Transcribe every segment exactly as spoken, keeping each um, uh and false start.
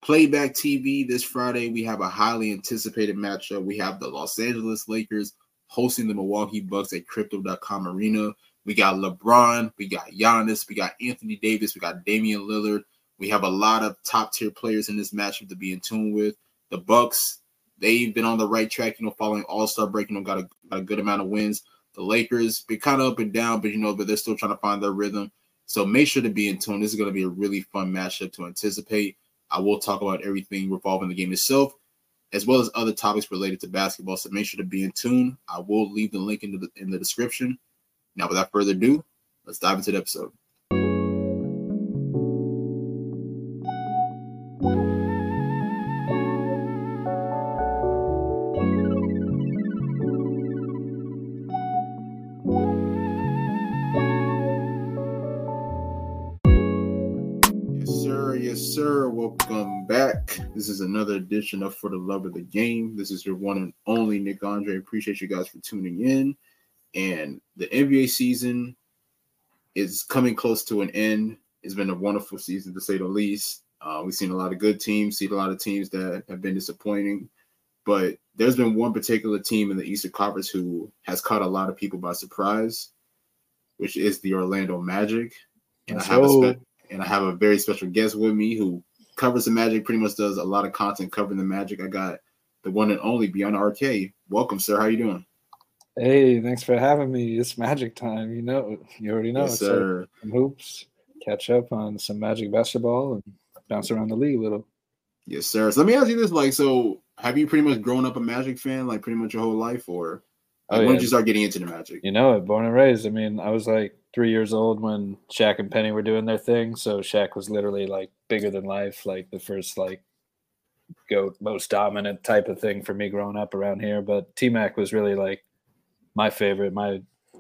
Playback T V this Friday, we have a highly anticipated matchup. We have the Los Angeles Lakers hosting the Milwaukee Bucks at Crypto dot com Arena. We got LeBron, we got Giannis, we got Anthony Davis, we got Damian Lillard. We have a lot of top-tier players in this matchup to be in tune with. The Bucks, they've been on the right track, you know, following All-Star break, you know, got a, got a good amount of wins. The Lakers, been kind of up and down, but, you know, but they're still trying to find their rhythm. So make sure to be in tune. This is going to be a really fun matchup to anticipate. I will talk about everything revolving the game itself, as well as other topics related to basketball. So make sure to be in tune. I will leave the link in the, in the description. Now, without further ado, let's dive into the episode. Yes, sir. Welcome back. This is another edition of For the Love of the Game. This is your one and only Nick Andre. Appreciate you guys for tuning in. And the N B A season is coming close to an end. It's been a wonderful season, to say the least. Uh, we've seen a lot of good teams, seen a lot of teams that have been disappointing. But there's been one particular team in the Eastern Conference who has caught a lot of people by surprise, which is the Orlando Magic. And I have a spe- and I have a very special guest with me who covers the Magic, pretty much does a lot of content covering the Magic. I got the one and only Beyond R K. Welcome, sir. How you doing? Hey, thanks for having me. It's Magic time. You know, you already know. Yes, sir. Some hoops, catch up on some Magic basketball, and bounce around the league a little. Yes, sir. So let me ask you this: like, so have you pretty much grown up a Magic fan, like pretty much your whole life, or like, oh, yeah. when did you start getting into the Magic? You know it, born and raised. I mean, I was like three years old when Shaq and Penny were doing their thing. So Shaq was literally like bigger than life, like the first like GOAT, most dominant type of thing for me growing up around here. But T-Mac was really like my favorite. My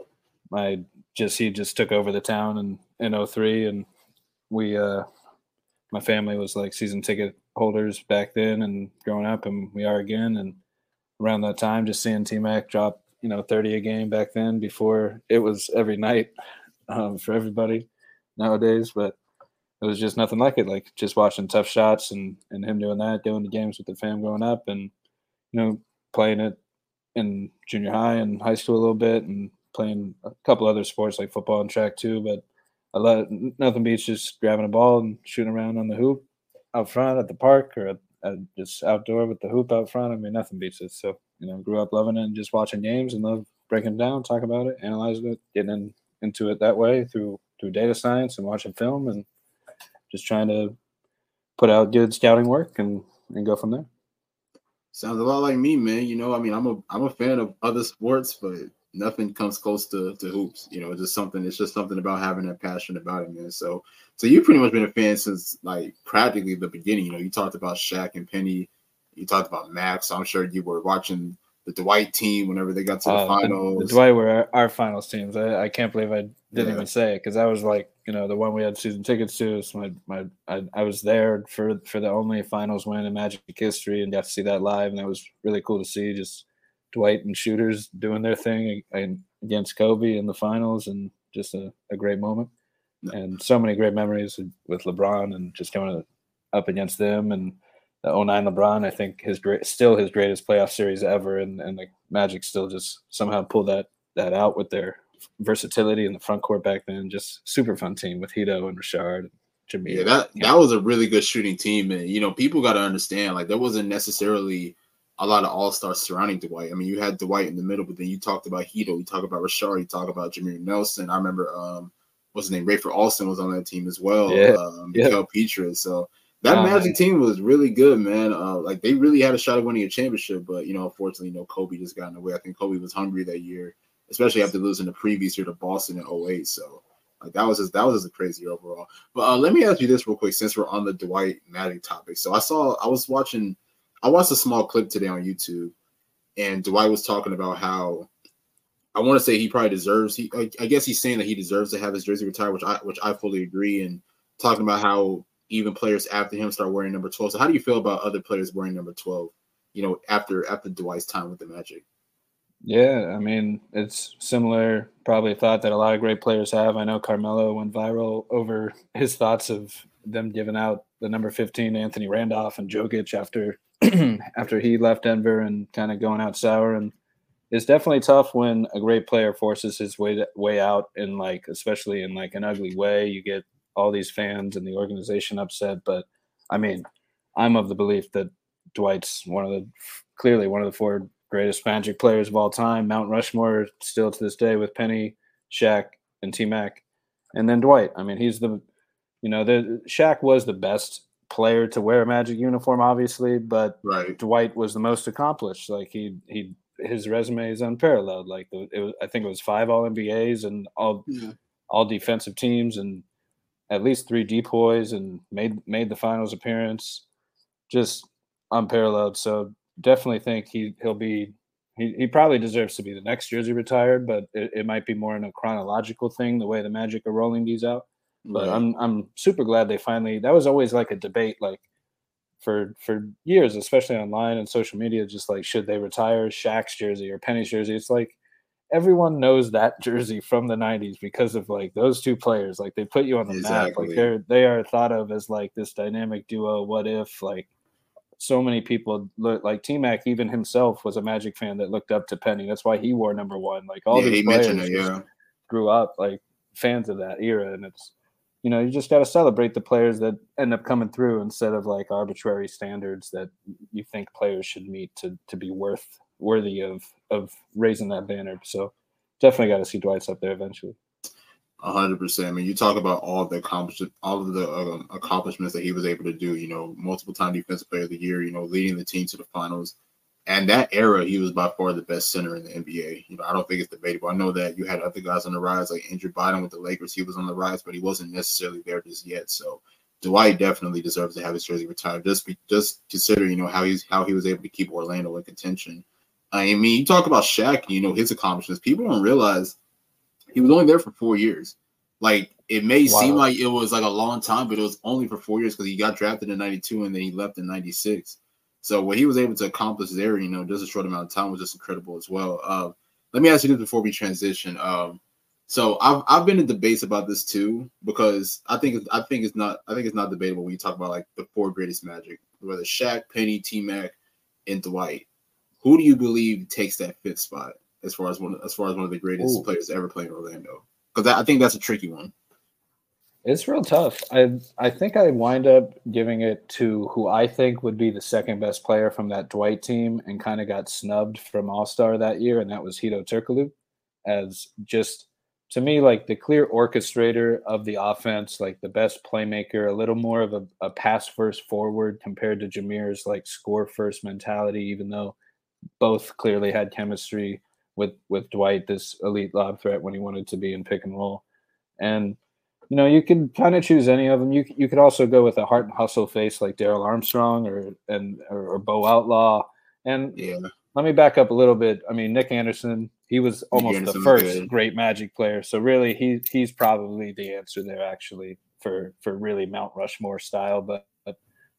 my just he just took over the town in in oh three, and we uh my family was like season ticket holders back then and growing up, and we are again. And around that time, just seeing T-Mac drop, you know, thirty a game back then, before it was every night um, for everybody nowadays. But it was just nothing like it. Like just watching tough shots and, and him doing that, doing the games with the fam growing up, and, you know, playing it in junior high and high school a little bit, and playing a couple other sports like football and track too. But I love nothing beats just grabbing a ball and shooting around on the hoop out front at the park, or at, at just outdoor with the hoop out front. I mean, nothing beats it. So, you know, grew up loving it and just watching games and love breaking them down, talking about it, analyzing it, getting in, into it that way through through data science and watching film, and just trying to put out good scouting work and, and go from there. Sounds a lot like me, man. You know, I mean, I'm a I'm a fan of other sports, but nothing comes close to, to hoops. You know, it's just something. It's just something about having that passion about it, man. So, so you've pretty much been a fan since like practically the beginning. You know, you talked about Shaq and Penny, you talked about Max. So I'm sure you were watching the Dwight team whenever they got to the uh, finals. The, the Dwight were our, our finals teams. I, I can't believe I didn't yeah. even say it, because that was like, you know, the one we had season tickets to. So my my I, I was there for for the only finals win in Magic history, and got to see that live, and that was really cool to see. Just Dwight and shooters doing their thing against Kobe in the finals, and just a, a great moment. No. And so many great memories with LeBron, and just going up against them, and the oh nine LeBron, I think his great, still his greatest playoff series ever, and, and the Magic still just somehow pulled that that out with their versatility in the front court back then. Just super fun team with Hito and Richard. And yeah, that that was a really good shooting team, and you know, people got to understand, like, there wasn't necessarily a lot of all-stars surrounding Dwight. I mean, you had Dwight in the middle, but then you talked about Hito, you talk about Richard, you talk about Jameer Nelson. I remember, um, what's his name, Rayford Alston was on that team as well. Yeah, um, Mikael yeah. Petrus. So that um, Magic team was really good, man. Uh, like, they really had a shot at winning a championship, but, you know, unfortunately, you know, Kobe just got in the way. I think Kobe was hungry that year, especially after losing the previous year to Boston in oh eight. So, like, that was just, that was just a crazy year overall. But uh, let me ask you this real quick, since we're on the Dwight Magic topic. So I saw, I was watching, I watched a small clip today on YouTube, and Dwight was talking about how, I want to say he probably deserves, he, I, I guess he's saying that he deserves to have his jersey retired, which I, which I fully agree. And talking about how even players after him start wearing number twelve. So how do you feel about other players wearing number twelve, you know, after, after Dwight's time with the Magic? Yeah, I mean, it's similar probably thought that a lot of great players have. I know Carmelo went viral over his thoughts of them giving out the number fifteen Anthony Randolph and Jokic after after he left Denver and kind of going out sour. And it's definitely tough when a great player forces his way way out in like, especially in like an ugly way. You get all these fans and the organization upset. But I mean, I'm of the belief that Dwight's one of the clearly one of the four greatest Magic players of all time. Mount Rushmore still to this day with Penny, Shaq, and T-Mac, and then Dwight. I mean, he's the, you know, the Shaq was the best player to wear a Magic uniform, obviously, but right. Dwight was the most accomplished. Like he he his resume is unparalleled. Like it was, I think it was five All N B As and all yeah. all defensive teams and at least three depoys and made made the finals appearance. Just unparalleled. So definitely think he he'll be he, he probably deserves to be the next jersey retired, but it, it might be more in a chronological thing, the way the Magic are rolling these out. But Right. I'm I'm super glad they finally, that was always like a debate like for for years, especially online and social media, just like should they retire Shaq's jersey or Penny's jersey? It's like everyone knows that jersey from the nineties because of like those two players. Like they put you on the map. Exactly. Like they're they are thought of as like this dynamic duo. What if like so many people look like T-Mac, even himself was a Magic fan that looked up to Penny. That's why he wore number one. Like all Yeah, these he players mentioned it, just yeah. grew up like fans of that era, and it's, you know, you just got to celebrate the players that end up coming through instead of like arbitrary standards that you think players should meet to to be worth worthy of of raising that banner. So definitely got to see Dwight's up there eventually. A hundred percent. I mean, you talk about all the accomplishments, all of the um, accomplishments that he was able to do. You know, multiple time defensive player of the year. You know, leading the team to the finals. And that era, he was by far the best center in the N B A. You know, I don't think it's debatable. I know that you had other guys on the rise, like Andrew Bynum with the Lakers. He was on the rise, but he wasn't necessarily there just yet. So Dwight definitely deserves to have his jersey retired. Just be, just consider, you know, how he's how he was able to keep Orlando in contention. I mean, you talk about Shaq, you know, his accomplishments. People don't realize he was only there for four years. Like, it may wow. seem like it was like a long time, but it was only for four years because he got drafted in ninety-two and then he left in ninety-six. So what he was able to accomplish there, you know, just a short amount of time was just incredible as well. Uh, let me ask you this before we transition. Um, so I've I've been in debates about this too, because I think it's, I think it's not I think it's not debatable when you talk about like the four greatest Magic, whether Shaq, Penny, T-Mac, and Dwight. Who do you believe takes that fifth spot as far as one as far as one of the greatest Ooh. players to ever play in Orlando? Because I think that's a tricky one. It's real tough. I I think I wind up giving it to who I think would be the second best player from that Dwight team and kind of got snubbed from All-Star that year, and that was Hedo Turkoglu, as just, to me, like the clear orchestrator of the offense, like the best playmaker, a little more of a, a pass-first forward compared to Jameer's like score-first mentality, even though both clearly had chemistry with, with Dwight, this elite lob threat when he wanted to be in pick and roll. And you know, you can kind of choose any of them. You you could also go with a heart and hustle face like Darrell Armstrong or and or, or Bo Outlaw. And yeah. let me back up a little bit. I mean, Nick Anderson, he was almost Anderson the first good. great Magic player. So really, he he's probably the answer there actually for for really Mount Rushmore style. But, but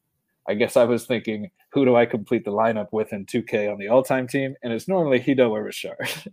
I guess I was thinking, who do I complete the lineup with in two K on the all-time team? And it's normally Hedo or Rashard.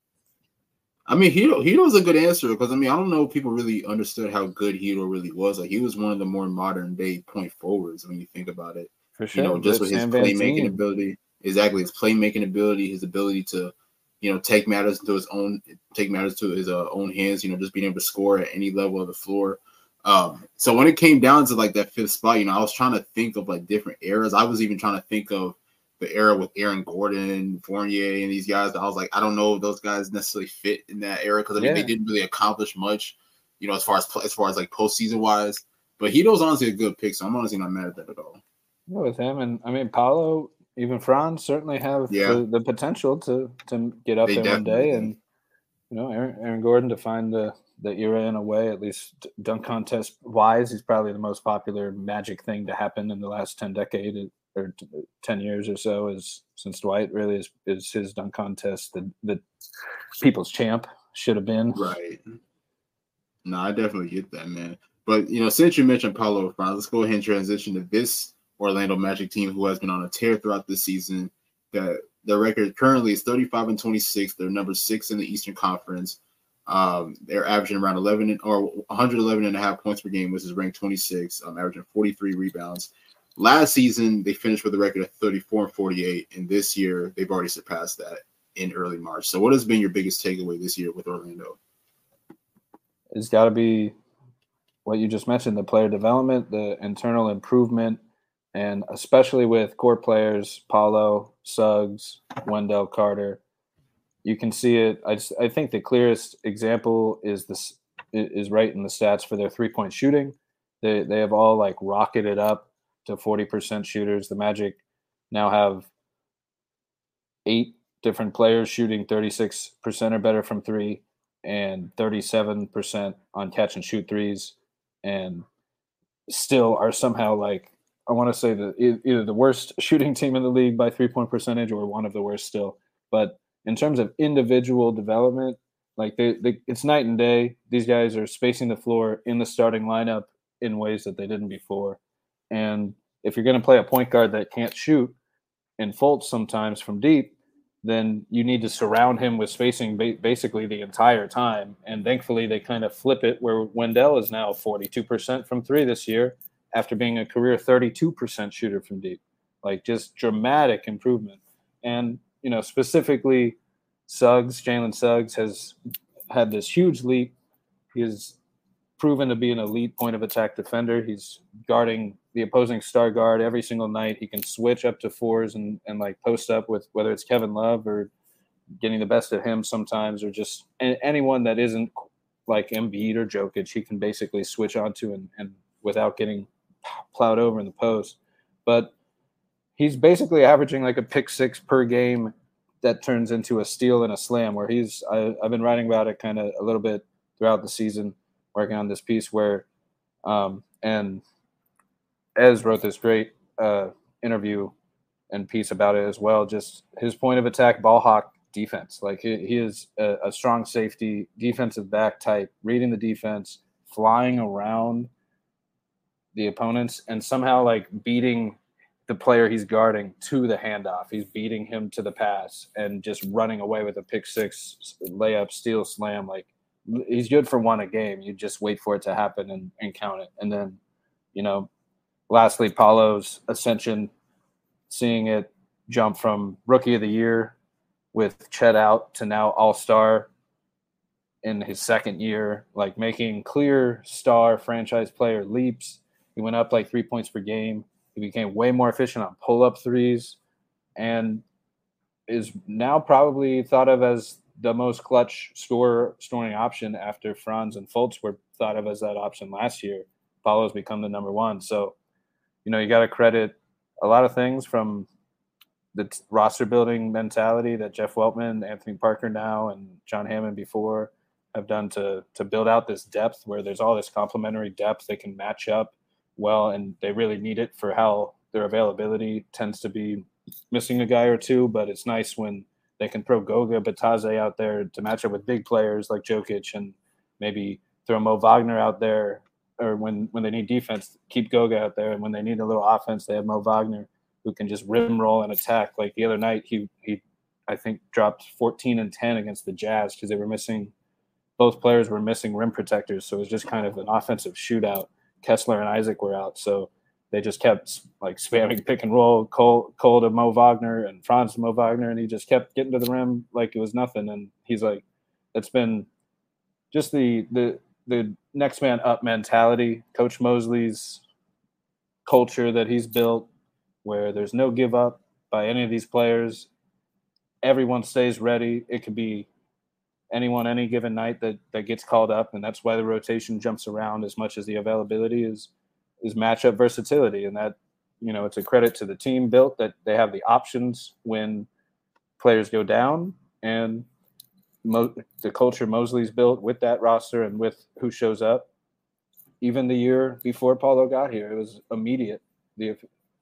I mean, Hedo Hedo's a good answer because, I mean, I don't know if people really understood how good Hedo really was. Like, he was one of the more modern-day point forwards when you think about it. For sure. You know, just with his playmaking ability. Exactly, his playmaking ability, his ability to, you know, take matters into his own, take matters to his uh, own hands, you know, just being able to score at any level of the floor. Um, so when it came down to, like, that fifth spot, you know, I was trying to think of, like, different eras. I was even trying to think of the era with Aaron Gordon, Fournier, and these guys. I was like, I don't know if those guys necessarily fit in that era because I mean yeah. they didn't really accomplish much, you know, as far as as far as like postseason wise. But Hedo's honestly a good pick, so I'm honestly not mad at that at all. Yeah, with him, and I mean Paolo, even Franz certainly have yeah. the, the potential to to get up they there one day, do. And you know, Aaron, Aaron Gordon to find the the era in a way, at least dunk contest wise, he's probably the most popular Magic thing to happen in the last ten decades. Or ten years or so is since Dwight really is, is his dunk contest the, the people's champ should have been. Right. No, I definitely get that, man. But, you know, since you mentioned Paolo Franz, let's go ahead and transition to this Orlando Magic team who has been on a tear throughout the season. That their record currently is thirty-five and twenty-six. They're number six in the Eastern Conference. Um, they're averaging around eleven or one hundred eleven and a half points per game, which is ranked twenty-sixth, um, averaging forty-three rebounds. Last season, they finished with a record of thirty-four and forty-eight, and this year they've already surpassed that in early March. So what has been your biggest takeaway this year with Orlando? It's got to be what you just mentioned, the player development, the internal improvement, and especially with core players, Paolo, Suggs, Wendell Carter, you can see it. I, just, I think the clearest example is this is right in the stats for their three-point shooting. They they have all like rocketed up to forty percent shooters. The Magic now have eight different players shooting thirty-six percent or better from three and thirty-seven percent on catch and shoot threes, and still are somehow like, I want to say that either the worst shooting team in the league by three-point percentage or one of the worst still. But in terms of individual development, like they, they, it's night and day. These guys are spacing the floor in the starting lineup in ways that they didn't before. And if you're going to play a point guard that can't shoot and Fultz sometimes from deep, then you need to surround him with spacing ba- basically the entire time. And thankfully, they kind of flip it where Wendell is now forty-two percent from three this year after being a career thirty-two percent shooter from deep. Like just dramatic improvement. And you know, specifically, Suggs, Jalen Suggs has had this huge leap. He has proven to be an elite point of attack defender. He's guarding the opposing star guard every single night. He can switch up to fours and, and like post up with whether it's Kevin Love or getting the best of him sometimes, or just anyone that isn't like Embiid or Jokic, he can basically switch onto and, and without getting plowed over in the post. But he's basically averaging like a pick six per game that turns into a steal and a slam, where he's I, I've been writing about it kind of a little bit throughout the season, working on this piece where um, and Ez wrote this great uh, interview and piece about it as well. Just his point of attack ball hawk defense. Like he, he is a, a strong safety, defensive back type, reading the defense, flying around the opponents, and somehow like beating the player he's guarding to the handoff. He's beating him to the pass and just running away with a pick six, layup, steal, slam. Like he's good for one a game. You just wait for it to happen and, and count it. And then, you know, lastly, Paolo's ascension, seeing it jump from rookie of the year with Chet out to now all-star in his second year, like making clear star franchise player leaps. He went up like three points per game. He became way more efficient on pull-up threes and is now probably thought of as the most clutch score scoring option after Franz and Fultz were thought of as that option last year. Paolo's become the number one. So, you know, you got to credit a lot of things from the t- roster building mentality that Jeff Weltman, Anthony Parker now, and John Hammond before have done to to build out this depth where there's all this complementary depth. They can match up well, and they really need it for how their availability tends to be missing a guy or two. But it's nice when they can throw Goga Batadze out there to match up with big players like Jokic, and maybe throw Mo Wagner out there, or when, when they need defense, keep Goga out there. And when they need a little offense, they have Mo Wagner who can just rim roll and attack. Like the other night, he, he I think, dropped fourteen and ten against the Jazz because they were missing – both players were missing rim protectors. So it was just kind of an offensive shootout. Kessler and Isaac were out, so they just kept like spamming pick and roll, Cole, Cole to Mo Wagner and Franz to Mo Wagner, and he just kept getting to the rim like it was nothing. And he's like, it's been just the the the next man up mentality, Coach Mosley's culture that he's built, where there's no give up by any of these players. Everyone stays ready. It could be anyone any given night that, that gets called up, and that's why the rotation jumps around as much as the availability is is matchup versatility. And that, you know, it's a credit to the team built that they have the options when players go down, and Mo- the culture Mosley's built with that roster and with who shows up. Even the year before Paolo got here, it was immediate. The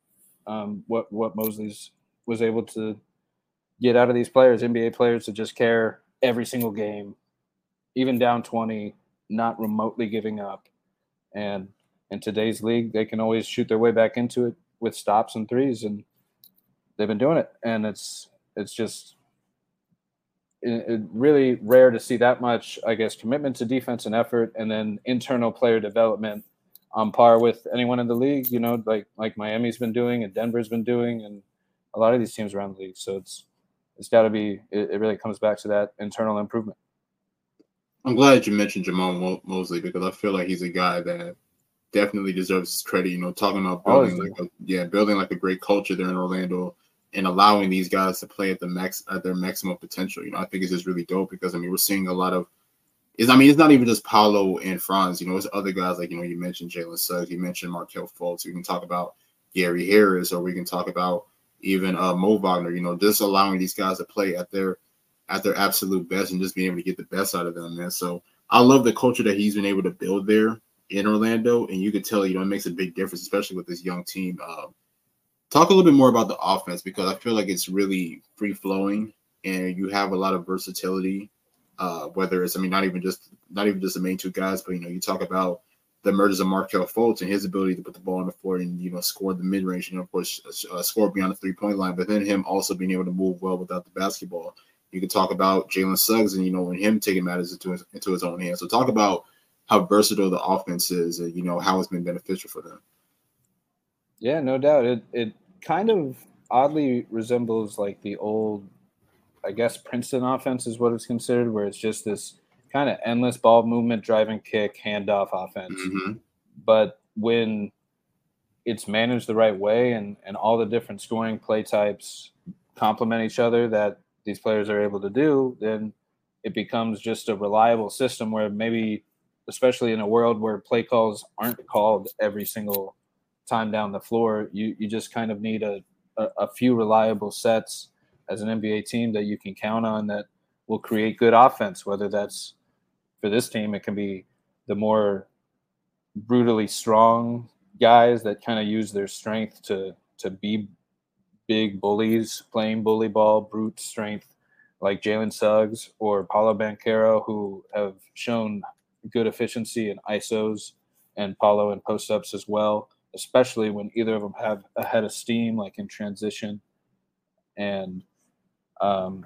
um, what what Mosley's was able to get out of these players, N B A players, to just care every single game, even down twenty, not remotely giving up. And in today's league, they can always shoot their way back into it with stops and threes, and they've been doing it. And it's it's just it, it really rare to see that much, I guess, commitment to defense and effort, and then internal player development on par with anyone in the league. You know, like like Miami's been doing and Denver's been doing, and a lot of these teams around the league. So it's it's got to be. It, it really comes back to that internal improvement. I'm glad you mentioned Jamal Mosley because I feel like he's a guy that definitely deserves credit. You know, talking about building like a, yeah, building like a great culture there in Orlando and allowing these guys to play at the max at their maximum potential. You know, I think it's just really dope because I mean we're seeing a lot of is I mean it's not even just Paolo and Franz. You know, it's other guys like you know you mentioned Jalen Suggs, you mentioned Markelle Fultz. We can talk about Gary Harris, or we can talk about even uh, Mo Wagner. You know, just allowing these guys to play at their at their absolute best and just being able to get the best out of them, man. So I love the culture that he's been able to build there in Orlando, and you could tell, you know, it makes a big difference, especially with this young team. Uh, talk a little bit more about the offense because I feel like it's really free-flowing, and you have a lot of versatility. Uh, whether it's, I mean, not even just not even just the main two guys, but you know, you talk about the emergence of Markelle Fultz and his ability to put the ball on the floor and you know score the mid-range, and of course uh, score beyond the three-point line. But then him also being able to move well without the basketball. You can talk about Jalen Suggs and, you know, and him taking matters into his, into his own hands. So talk about how versatile the offense is and, you know, how it's been beneficial for them. Yeah, no doubt. It it kind of oddly resembles like the old, I guess, Princeton offense is what it's considered, where it's just this kind of endless ball movement, driving kick, handoff offense. Mm-hmm. But when it's managed the right way and, and all the different scoring play types complement each other that these players are able to do, then it becomes just a reliable system where maybe, especially in a world where play calls aren't called every single time down the floor, you, you just kind of need a, a, a few reliable sets as an N B A team that you can count on that will create good offense, whether that's for this team, it can be the more brutally strong guys that kind of use their strength to, to be big bullies playing bully ball, brute strength, like Jalen Suggs or Paolo Banchero, who have shown good efficiency in I S Os and Paolo in post-ups as well, especially when either of them have a head of steam, like in transition. And um,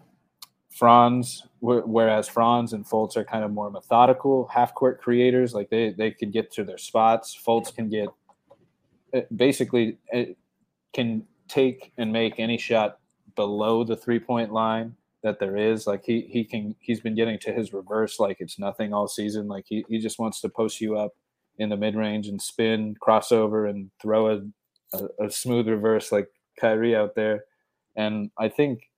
Franz, whereas Franz and Fultz are kind of more methodical half-court creators, like they, they can get to their spots. Fultz can get basically can take and make any shot below the three-point line that there is. Like he he can he's been getting to his reverse like it's nothing all season. Like he, he just wants to post you up in the mid-range and spin, crossover, and throw a, a, a smooth reverse like Kyrie out there. And I think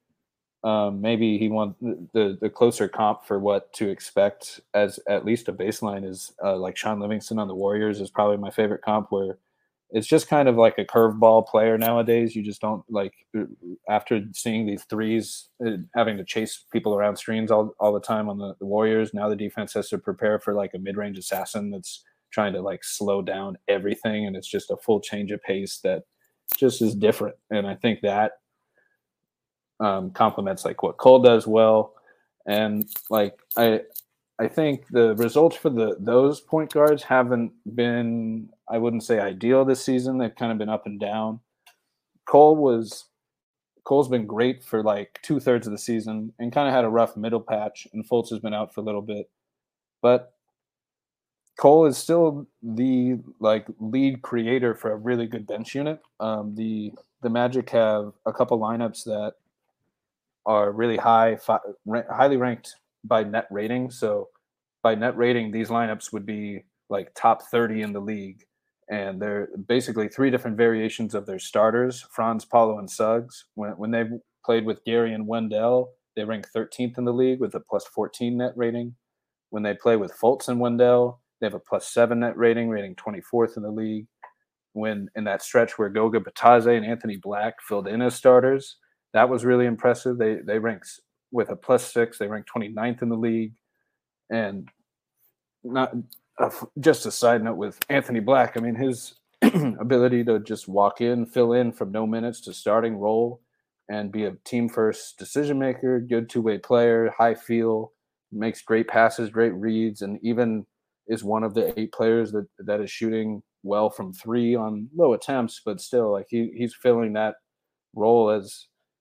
um, maybe he wants the the closer comp for what to expect as at least a baseline is uh, like Sean Livingston on the Warriors is probably my favorite comp, where it's just kind of like a curveball player nowadays. You just don't like after seeing these threes, uh, having to chase people around screens all, all the time on the, the Warriors. Now the defense has to prepare for like a mid-range assassin that's trying to like slow down everything. And it's just a full change of pace that just is different. And I think that um, complements like what Cole does well. And like, I, I think the results for the those point guards haven't been, I wouldn't say ideal this season. They've kind of been up and down. Cole was Cole's been great for like two thirds of the season and kind of had a rough middle patch, and Fultz has been out for a little bit. But Cole is still the like lead creator for a really good bench unit. Um, the the Magic have a couple lineups that are really high, fi- highly ranked by net rating. So by net rating, these lineups would be like top thirty in the league. And they're basically three different variations of their starters, Franz, Paolo, and Suggs. When, when they've played with Gary and Wendell, they rank thirteenth in the league with a plus fourteen net rating. When they play with Fultz and Wendell, they have a plus seven net rating, rating twenty-fourth in the league. When in that stretch where Goga Batadze and Anthony Black filled in as starters, that was really impressive. They they ranked with a plus six. They ranked twenty-ninth in the league. And not uh, just a side note with Anthony Black, I mean, his ability to just walk in, fill in from no minutes to starting role and be a team first decision maker, good two-way player, high feel, makes great passes, great reads, and even is one of the eight players that, that is shooting well from three on low attempts, but still like he he's filling that role as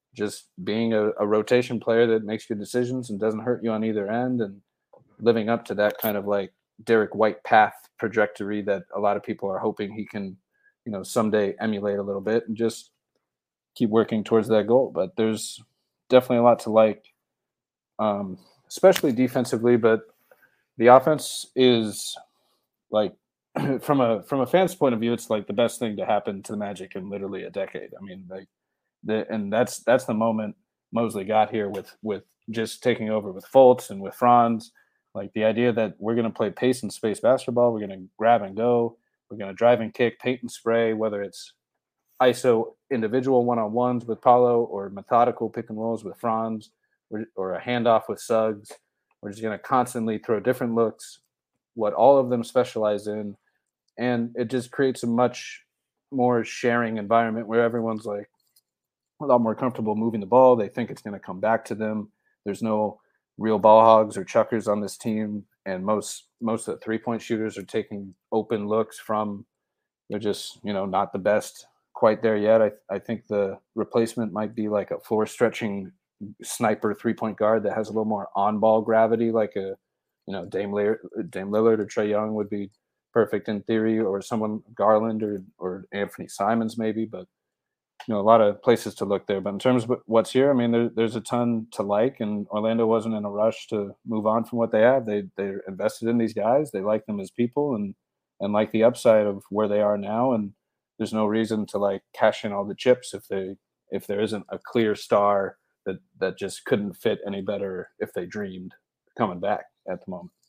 just being a, a rotation player that makes good decisions and doesn't hurt you on either end, and living up to that kind of like Derek White path trajectory that a lot of people are hoping he can, you know, someday emulate a little bit and just keep working towards that goal. But there's definitely a lot to like, um, especially defensively. But the offense is like, from a from a fan's point of view, it's like the best thing to happen to the Magic in literally a decade. I mean, like, the, and that's that's the moment Mosley got here with with just taking over with Fultz and with Franz. Like the idea that we're going to play pace and space basketball, we're going to grab and go, we're going to drive and kick, paint and spray, whether it's I S O individual one-on-ones with Paolo or methodical pick and rolls with Franz or, or a handoff with Suggs. We're just going to constantly throw different looks, what all of them specialize in. And it just creates a much more sharing environment where everyone's like a lot more comfortable moving the ball. They think it's going to come back to them. There's no real ball hogs or chuckers on this team. And most, most of the three-point shooters are taking open looks from, they're just, you know, not the best quite there yet. I, I think the replacement might be like a floor stretching sniper three-point guard that has a little more on-ball gravity, like a, you know, Dame Lillard, Dame Lillard or Trae Young would be perfect in theory, or someone Garland or or Anthony Simons maybe. But you know, a lot of places to look there. But in terms of what's here, I mean, there, there's a ton to like, and Orlando wasn't in a rush to move on from what they have. They they're invested in these guys. They like them as people, and and like the upside of where they are now. And there's no reason to like cash in all the chips if they if there isn't a clear star that that just couldn't fit any better if they dreamed coming back at the moment.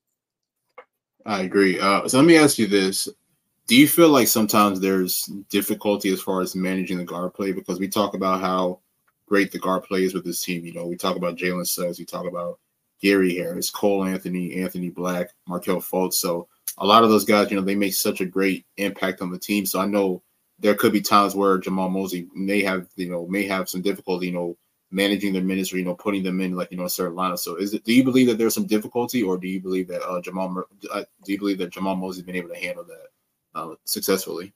I agree. Uh, so let me ask you this. Do you feel like sometimes there's difficulty as far as managing the guard play? Because we talk about how great the guard play is with this team. You know, we talk about Jalen Suggs, we talk about Gary Harris, Cole Anthony, Anthony Black, Markelle Fultz. So a lot of those guys, you know, they make such a great impact on the team. So I know there could be times where Jamahl Mosley may have, you know, may have some difficulty, you know, managing their minutes or, you know, putting them in like, you know, a certain lineup. So is it, do you believe that there's some difficulty, or do you believe that uh, Jamal, uh, do you believe that Jamahl Mosley's been able to handle that uh, successfully?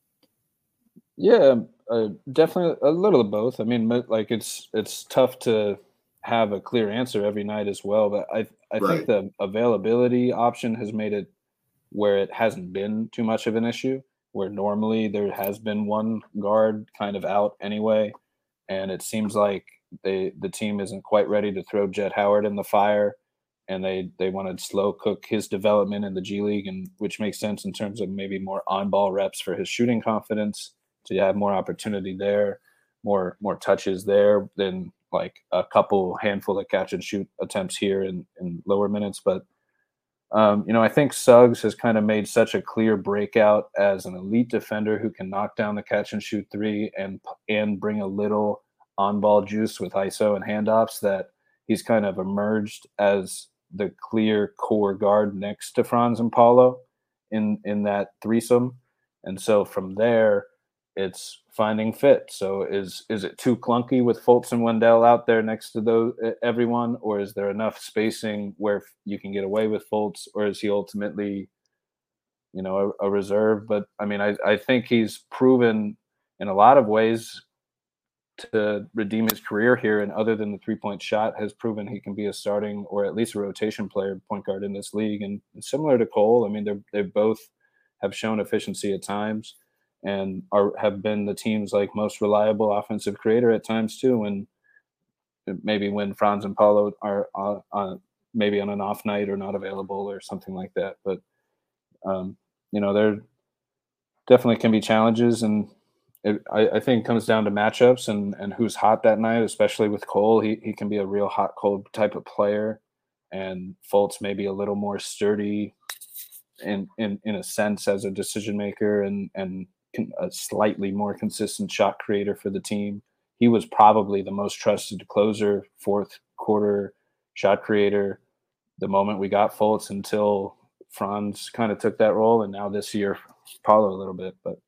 Yeah, uh, definitely a little of both. I mean, like it's, it's tough to have a clear answer every night as well, but I, I Right. think the availability option has made it where it hasn't been too much of an issue, where normally there has been one guard kind of out anyway. And it seems like they the team isn't quite ready to throw Jett Howard in the fire, and they they want to slow cook his development in the G League, and which makes sense in terms of maybe more on-ball reps for his shooting confidence, to have more opportunity there, more more touches there than like a couple handful of catch and shoot attempts here in, in lower minutes. But um, you know, I think Suggs has kind of made such a clear breakout as an elite defender who can knock down the catch and shoot three and and bring a little on-ball juice with I S O and handoffs, that he's kind of emerged as the clear core guard next to Franz and Paolo in in that threesome. And so from there, it's finding fit. So is is it too clunky with Fultz and Wendell out there next to those everyone, or is there enough spacing where you can get away with Fultz, or is he ultimately, you know, a, a reserve? But I mean, I, I think he's proven in a lot of ways to redeem his career here, and other than the three-point shot, has proven he can be a starting or at least a rotation player, point guard in this league. And similar to Cole, I mean, they're they both have shown efficiency at times, and are have been the team's like most reliable offensive creator at times too. And maybe when Franz and Paolo are on, on maybe on an off night or not available or something like that. But um, you know, there definitely can be challenges, and it, I, I think it comes down to matchups and and who's hot that night. Especially with Cole, he he can be a real hot cold type of player, and Fultz maybe a little more sturdy in in in a sense as a decision maker, and and a slightly more consistent shot creator for the team. He was probably the most trusted closer, fourth quarter shot creator, the moment we got Fultz, until Franz kind of took that role, and now this year Paulo a little bit. But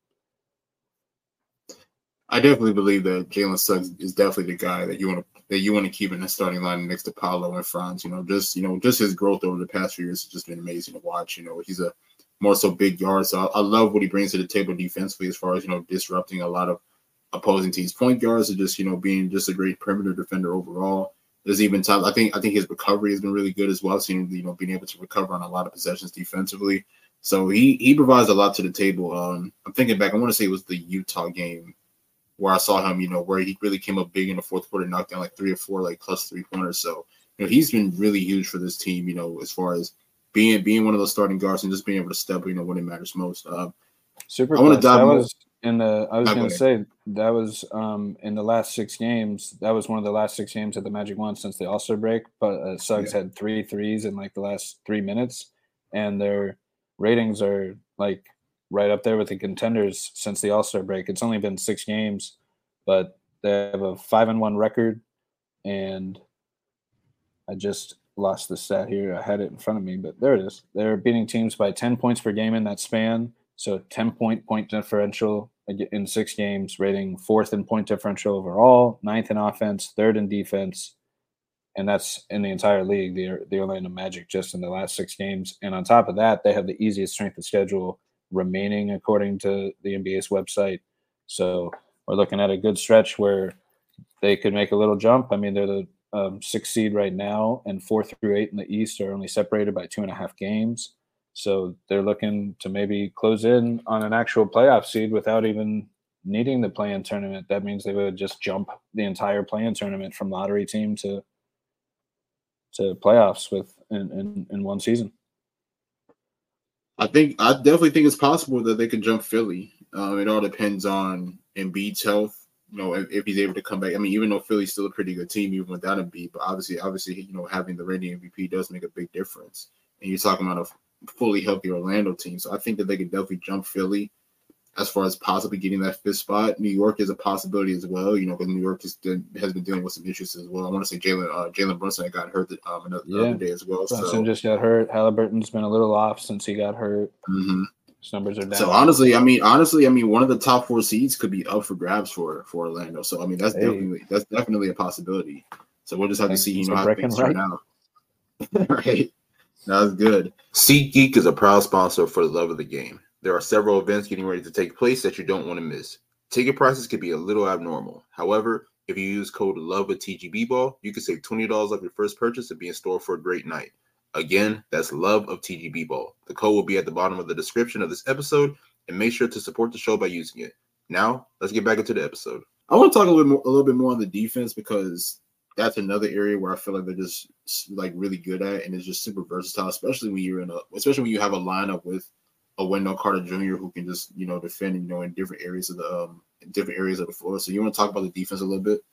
I definitely believe that Jalen Suggs is definitely the guy that you want to that you want to keep in the starting line next to Paolo and Franz. You know, just you know, just his growth over the past few years has just been amazing to watch. You know, he's a more so big yard. So I, I love what he brings to the table defensively, as far as, you know, disrupting a lot of opposing teams' point guards or just, you know, being just a great perimeter defender overall. There's even time. I think I think his recovery has been really good as well. I've seen him, you know, being able to recover on a lot of possessions defensively. So he he provides a lot to the table. Um, I'm thinking back. I want to say it was the Utah game where I saw him, you know, where he really came up big in the fourth quarter, knocked down like three or four like plus three pointers. So, you know, he's been really huge for this team, you know, as far as being being one of those starting guards and just being able to step, you know, when it matters most. Uh, Super. I want to dive that more. was in the. I was Oh, go going to ahead. say that was um, in the last six games. That was one of the last six games that the Magic won since the All-Star break. But uh, Suggs Yeah. had three threes in like the last three minutes, and their ratings are like right up there with the contenders since the All-Star break. It's only been six games, but they have a five and one record, and I just lost the stat here. I had it in front of me, but there it is. They're beating teams by ten points per game in that span. So ten point point differential in six games, rating fourth in point differential overall, ninth in offense, third in defense, and that's in the entire league. The the Orlando Magic just in the last six games, and on top of that, they have the easiest strength of schedule remaining according to the N B A's website. So we're looking at a good stretch where they could make a little jump. I mean, they're the um, sixth seed right now, and four through eight in the East are only separated by two and a half games. So they're looking to maybe close in on an actual playoff seed without even needing the play-in tournament. That means they would just jump the entire play-in tournament from lottery team to to playoffs with in, in, in one season. I think I definitely think it's possible that they can jump Philly. Um, it all depends on Embiid's health. You know, if, if he's able to come back. I mean, even though Philly's still a pretty good team, even without Embiid, but obviously, obviously, you know, having the reigning M V P does make a big difference. And you're talking about a fully healthy Orlando team, so I think that they could definitely jump Philly as far as possibly getting that fifth spot. New York is a possibility as well, you know, because New York has been, has been dealing with some issues as well. I want to say Jalen uh, Jalen Brunson got hurt the, um, another, the Yeah. other day as well. Brunson so just got hurt. Halliburton's been a little off since he got hurt. Mm-hmm. His numbers are down. So honestly, I mean, honestly, I mean, one of the top four seeds could be up for grabs for for Orlando. So I mean, that's Hey. definitely that's definitely a possibility. So we'll just have to see, you know, how things right. turn out. Right, that's good. SeatGeek is a proud sponsor for the love of the game. There are several events getting ready to take place that you don't want to miss. Ticket prices could be a little abnormal. However, if you use code LOVE with T G B Ball, you can save twenty dollars off your first purchase and be in store for a great night. Again, that's LOVE of T G B Ball. The code will be at the bottom of the description of this episode, and make sure to support the show by using it. Now, let's get back into the episode. I want to talk a little bit more, a little bit more on the defense because that's another area where I feel like they're just like really good at, and it's just super versatile, especially when you're in a, especially when you have a lineup with a Wendell Carter Junior who can just, you know, defend, you know, in different areas of the um, in different areas of the floor. So you want to talk about the defense a little bit?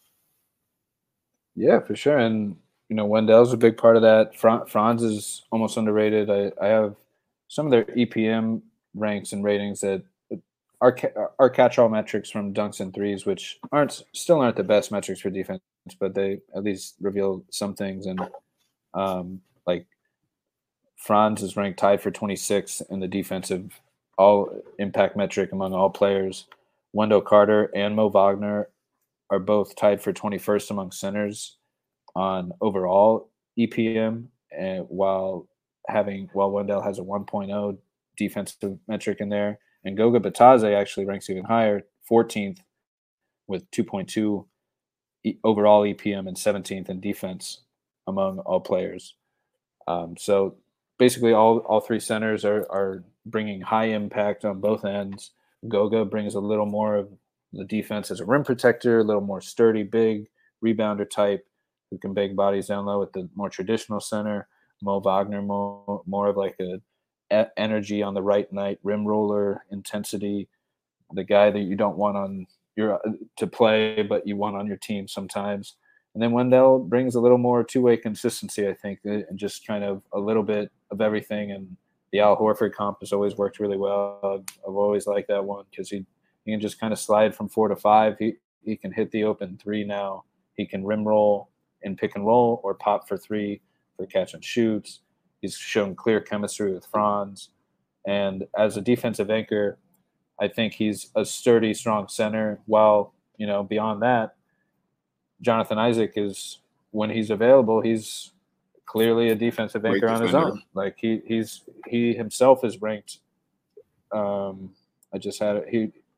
Yeah, for sure. And you know, Wendell's a big part of that. Franz is almost underrated. I, I have some of their E P M ranks and ratings that are are catch-all metrics from dunks and threes, which aren't still aren't the best metrics for defense, but they at least reveal some things. And um, like Franz is ranked tied for twenty-sixth in the defensive all impact metric among all players. Wendell Carter and Mo Wagner are both tied for twenty-first among centers on overall E P M, and while having while Wendell has a one point oh defensive metric in there, and Goga Bitadze actually ranks even higher, fourteenth with two point two overall E P M and seventeenth in defense among all players. Um, so basically, all all three centers are are bringing high impact on both ends. Goga brings a little more of the defense as a rim protector, a little more sturdy, big rebounder type who can bang bodies down low with the more traditional center. Mo Wagner, more, more of like a, a energy on the right night, rim roller, intensity, the guy that you don't want on your to play, but you want on your team sometimes. And then Wendell brings a little more two-way consistency, I think, and just kind of a little bit of everything. And the Al Horford comp has always worked really well. I've, I've always liked that one because he, he can just kind of slide from four to five. He he can hit the open three now. He can rim roll in pick and roll or pop for three for catch and shoots. He's shown clear chemistry with Franz. And as a defensive anchor, I think he's a sturdy, strong center. While, you know, beyond that, Jonathan Isaac is, when he's available, he's clearly a defensive anchor on his own. Like he he's he himself is ranked. Um, I just had it. He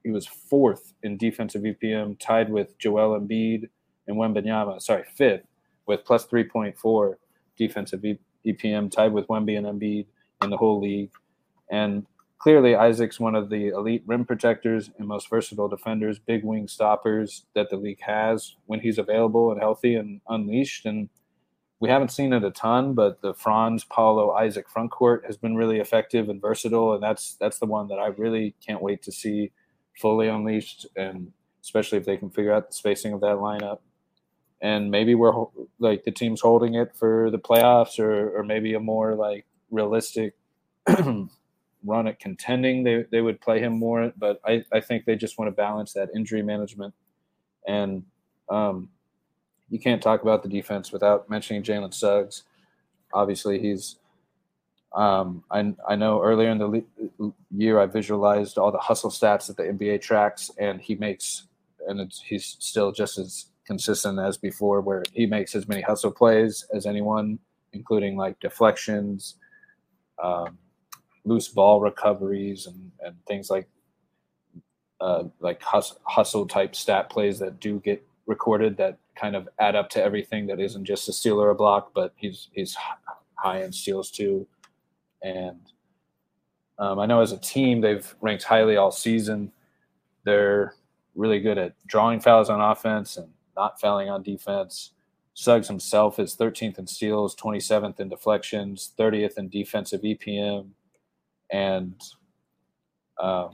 he was fourth in defensive E P M, tied with Joel Embiid and Wembanyama. Sorry, fifth with plus three point four defensive E P M, tied with Wemby and Embiid in the whole league. And clearly, Isaac's one of the elite rim protectors and most versatile defenders, big wing stoppers that the league has when he's available and healthy and unleashed. And we haven't seen it a ton, but the Franz, Paolo, Isaac front court has been really effective and versatile, and that's that's the one that I really can't wait to see fully unleashed, and especially if they can figure out the spacing of that lineup. And maybe we're like the team's holding it for the playoffs, or or maybe a more like realistic run at contending. They they would play him more, but I, I think they just want to balance that injury management. And um, you can't talk about the defense without mentioning Jalen Suggs. Obviously, he's um, I I know earlier in the le- year I visualized all the hustle stats that the N B A tracks, and he makes and it's, he's still just as consistent as before, where he makes as many hustle plays as anyone, including like deflections, um, loose ball recoveries, and, and things like uh, like hus- hustle type stat plays that do get recorded that kind of add up to everything that isn't just a steal or a block, but he's he's high in steals too. And um, I know as a team they've ranked highly all season. They're really good at drawing fouls on offense and not fouling on defense. Suggs himself is thirteenth in steals, twenty-seventh in deflections, thirtieth in defensive E P M. And, um,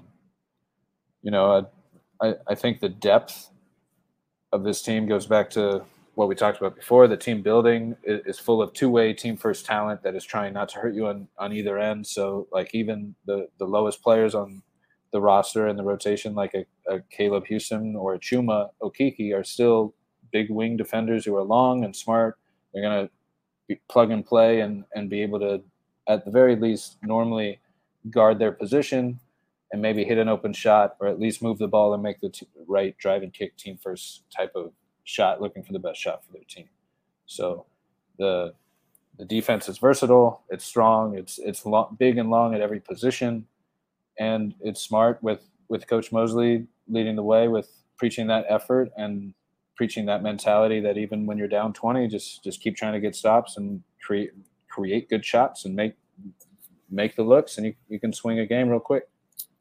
you know, I, I think the depth of this team goes back to what we talked about before. The team building is, is full of two-way team-first talent that is trying not to hurt you on, on either end. So, like, even the, the lowest players on the roster and the rotation, like a, a Caleb Houston or a Chuma Okeke, are still big wing defenders who are long and smart. They're going to plug and play and, and be able to, at the very least, normally guard their position and maybe hit an open shot, or at least move the ball and make the t- right drive and kick team first type of shot, looking for the best shot for their team. So the the defense is versatile, it's strong, it's it's long, big and long at every position, and it's smart with with Coach Mosley leading the way with preaching that effort and preaching that mentality that even when you're down twenty, just just keep trying to get stops and create create good shots and make make the looks, and you, you can swing a game real quick.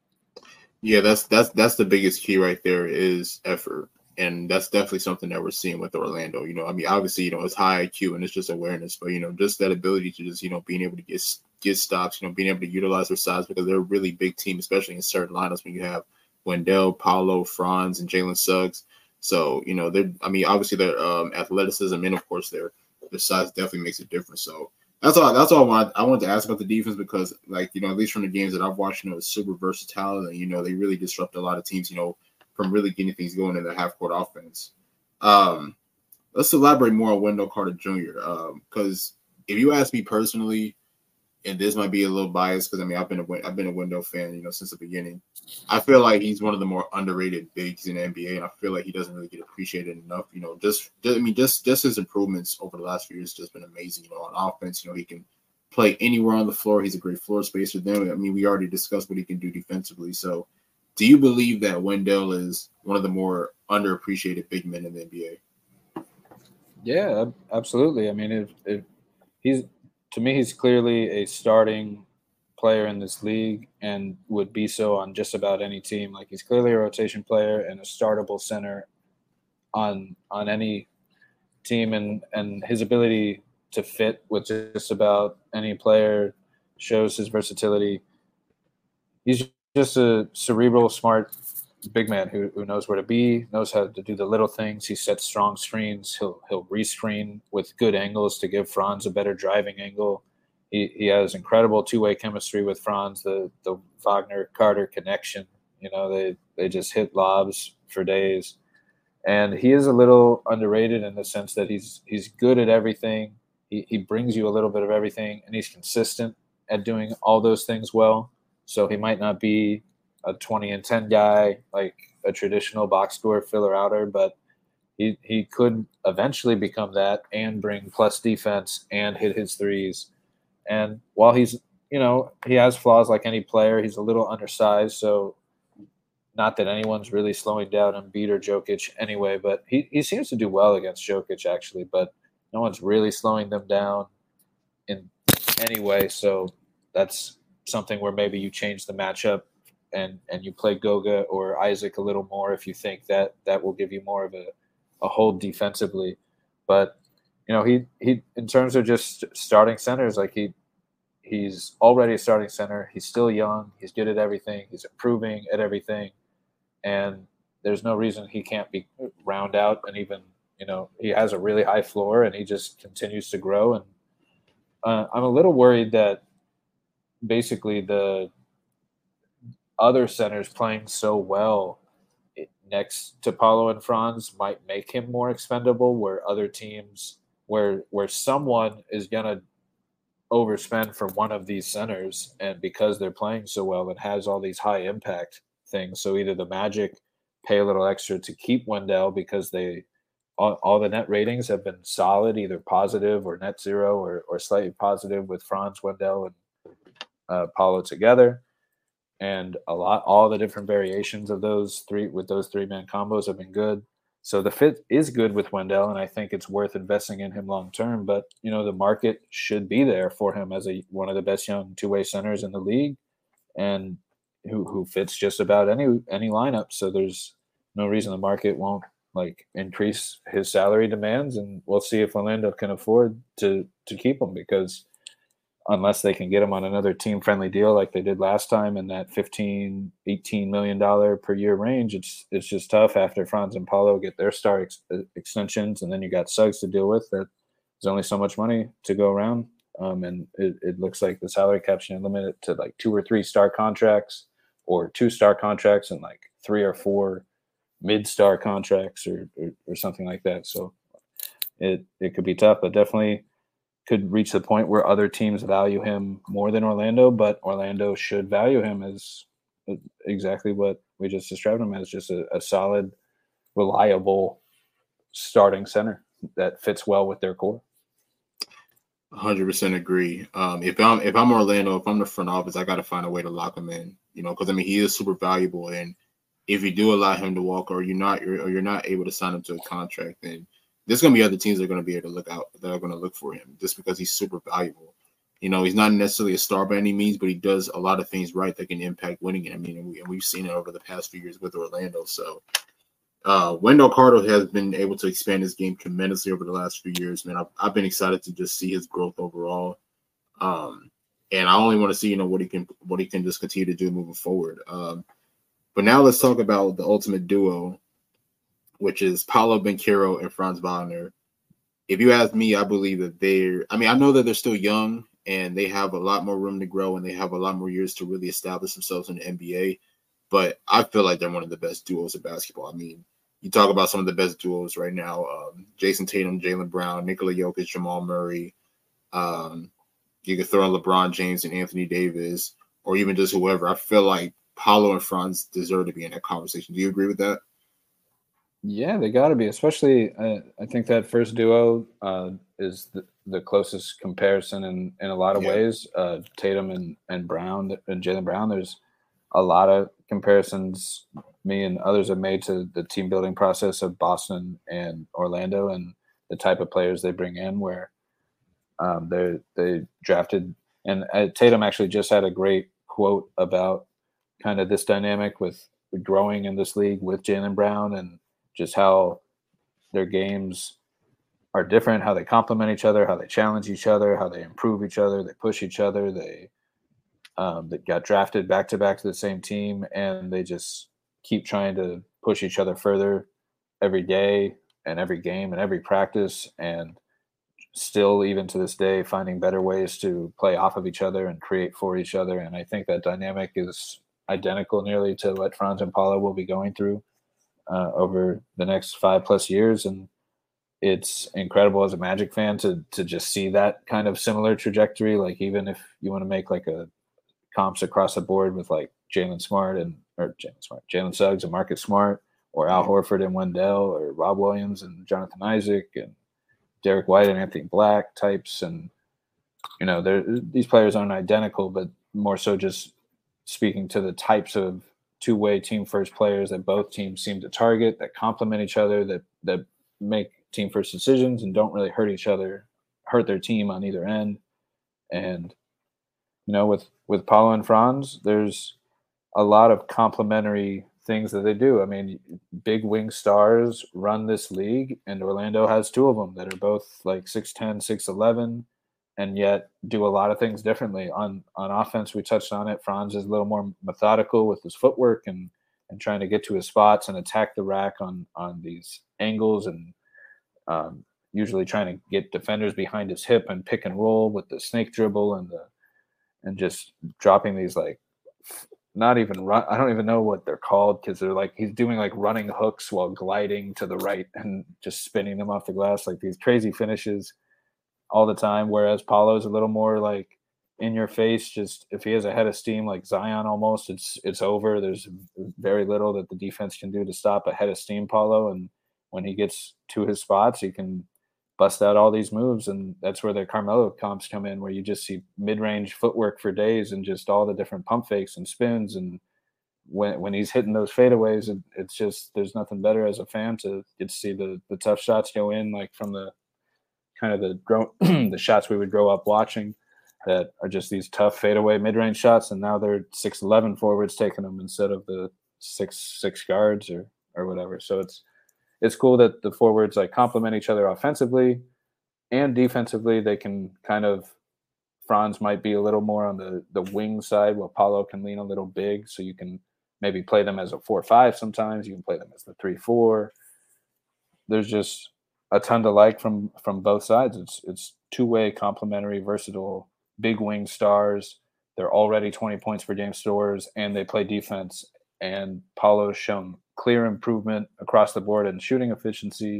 Yeah, that's that's that's the biggest key right there is effort. And that's definitely something that we're seeing with Orlando. You know, I mean, obviously, you know, it's high I Q and it's just awareness, but, you know, just that ability to just, you know, being able to get get stops, you know, being able to utilize their size, because they're a really big team, especially in certain lineups when you have Wendell, Paolo, Franz, and Jalen Suggs. So, you know, they're, I mean, obviously their um, athleticism and, of course, their their size definitely makes a difference. So that's all. That's all I wanted. I wanted to ask about the defense because, like, you know, at least from the games that I've watched, you know, it's super versatile, and, you know, they really disrupt a lot of teams, you know, from really getting things going in the half-court offense. Um, let's elaborate more on Wendell Carter Junior Because um, if you ask me personally, and this might be a little biased because I mean I've been a I've been a Wendell fan, you know, since the beginning. I feel like he's one of the more underrated bigs in the N B A, and I feel like he doesn't really get appreciated enough. You know, just, just I mean, just just his improvements over the last few years has just been amazing. You know, on offense, you know, he can play anywhere on the floor. He's a great floor spacer. Then I mean, we already discussed what he can do defensively. So, do you believe that Wendell is one of the more underappreciated big men in the N B A? Yeah, absolutely. I mean, if, if he's to me, he's clearly a starting player in this league and would be so on just about any team. Like, he's clearly a rotation player and a startable center on on any team, and and his ability to fit with just about any player shows his versatility. He's just a cerebral, smart big man who, who knows where to be, knows how to do the little things. He sets strong screens. He'll he'll rescreen with good angles to give Franz a better driving angle. He he has incredible two-way chemistry with Franz, the the Wagner-Carter connection. You know, they, they just hit lobs for days. And he is a little underrated in the sense that he's he's good at everything. He he brings you a little bit of everything, and he's consistent at doing all those things well. So he might not be a twenty and ten guy like a traditional box score filler outer, but he he could eventually become that and bring plus defense and hit his threes. And while he's, you know, he has flaws like any player, he's a little undersized, so not that anyone's really slowing down Embiid or Jokic anyway, but he, he seems to do well against Jokic actually, but no one's really slowing them down in any way. So that's something where maybe you change the matchup and, and you play Goga or Isaac a little more if you think that that will give you more of a, a hold defensively. But, you know, he, he in terms of just starting centers, like he he's already a starting center. He's still young. He's good at everything. He's improving at everything. And there's no reason he can't be round out. And even, you know, he has a really high floor and he just continues to grow. And uh, I'm a little worried that basically the other centers playing so well next to Paolo and Franz might make him more expendable, where other teams, where where someone is going to overspend for one of these centers, and because they're playing so well, it has all these high impact things. So either the Magic pay a little extra to keep Wendell because they all, all the net ratings have been solid, either positive or net zero or, or slightly positive with Franz, Wendell, and uh, Paulo together. And a lot, all the different variations of those three with those three man combos have been good. So the fit is good with Wendell, and I think it's worth investing in him long term. But you know, the market should be there for him as a one of the best young two way centers in the league, and who who fits just about any any lineup. So there's no reason the market won't like increase his salary demands, and we'll see if Orlando can afford to to keep him, because unless they can get him on another team-friendly deal like they did last time in that fifteen, eighteen million dollars per year range, it's it's just tough after Franz and Paulo get their star ex- extensions, and then you got Suggs to deal with. That there's only so much money to go around, um, and it, it looks like the salary cap should limit it to like two or three star contracts, or two star contracts and like three or four mid-star contracts, or, or or something like that. So it it could be tough, but definitely could reach the point where other teams value him more than Orlando, but Orlando should value him as exactly what we just described him as, just a, a solid, reliable starting center that fits well with their core. one hundred percent agree. Um, if I'm if I'm Orlando, if I'm the front office, I got to find a way to lock him in. You know, because I mean he is super valuable, and if you do allow him to walk, or you're not, or you're not able to sign him to a contract, then there's going to be other teams that are going to be able to look out, that are going to look for him just because he's super valuable. You know, he's not necessarily a star by any means, but he does a lot of things right that can impact winning. I mean, and, we, and we've seen it over the past few years with Orlando. So uh, Wendell Carter has been able to expand his game tremendously over the last few years, man. I've, I've been excited to just see his growth overall. Um, and I only want to see, you know, what he can, what he can just continue to do moving forward. Um, but now let's talk about the ultimate duo, which is Paolo Banchero and Franz Wagner. If you ask me, I believe that they're – I mean, I know that they're still young and they have a lot more room to grow and they have a lot more years to really establish themselves in the N B A, but I feel like they're one of the best duos of basketball. I mean, you talk about some of the best duos right now, um, Jason Tatum, Jaylen Brown, Nikola Jokic, Jamal Murray. Um, you could throw in LeBron James and Anthony Davis, or even just whoever. I feel like Paolo and Franz deserve to be in that conversation. Do you agree with that? Yeah, they got to be, especially uh, I think that first duo uh, is the, the closest comparison in, in a lot of yeah. ways. Uh, Tatum and, and Brown and Jaylen Brown, there's a lot of comparisons me and others have made to the team building process of Boston and Orlando and the type of players they bring in, where um, they they drafted. And uh, Tatum actually just had a great quote about kind of this dynamic with growing in this league with Jaylen Brown, and just how their games are different, how they complement each other, how they challenge each other, how they improve each other, they push each other. They um, they got drafted back to back to the same team, and they just keep trying to push each other further every day and every game and every practice, and still, even to this day, finding better ways to play off of each other and create for each other. And I think that dynamic is identical nearly to what Franz and Paolo will be going through Uh, over the next five plus years. And it's incredible as a Magic fan to to just see that kind of similar trajectory. Like, even if you want to make like a comps across the board with like Jalen Smart and or Jalen Smart, Jalen Suggs and Marcus Smart, or Al Horford and Wendell, or Rob Williams and Jonathan Isaac, and Derek White and Anthony Black types. And you know, they're, these players aren't identical, but more so just speaking to the types of two-way team first players that both teams seem to target, that complement each other, that that make team first decisions and don't really hurt each other, hurt their team on either end. And you know, with with Paulo and Franz, there's a lot of complementary things that they do. I mean, big wing stars run this league, and Orlando has two of them that are both like six ten, six eleven, and yet do a lot of things differently. On on offense, we touched on it. Franz is a little more methodical with his footwork and and trying to get to his spots and attack the rack on on these angles, and um, usually trying to get defenders behind his hip and pick and roll with the snake dribble and the and just dropping these like not even run. I don't even know what they're called because they're like he's doing like running hooks while gliding to the right and just spinning them off the glass, like these crazy finishes all the time. Whereas Paulo's a little more like in your face. Just if he has a head of steam like Zion, almost it's it's over. There's very little that the defense can do to stop a head of steam Paulo, and when he gets to his spots, he can bust out all these moves, and that's where the Carmelo comps come in, where you just see mid-range footwork for days and just all the different pump fakes and spins. And when when he's hitting those fadeaways, it, it's just there's nothing better as a fan to get to see the the tough shots go in, like from the kind of the grow the shots we would grow up watching that are just these tough fadeaway mid-range shots, and now they're six eleven forwards taking them instead of the six six guards or or whatever. So it's it's cool that the forwards like complement each other offensively and defensively. They can kind of Franz might be a little more on the the wing side, while Paulo can lean a little big. So you can maybe play them as a four five sometimes. You can play them as the three four. There's just a ton to like from from both sides. It's it's two way complementary, versatile, big wing stars. They're already twenty points per game stores, and they play defense. And Paulo's shown clear improvement across the board in shooting efficiency.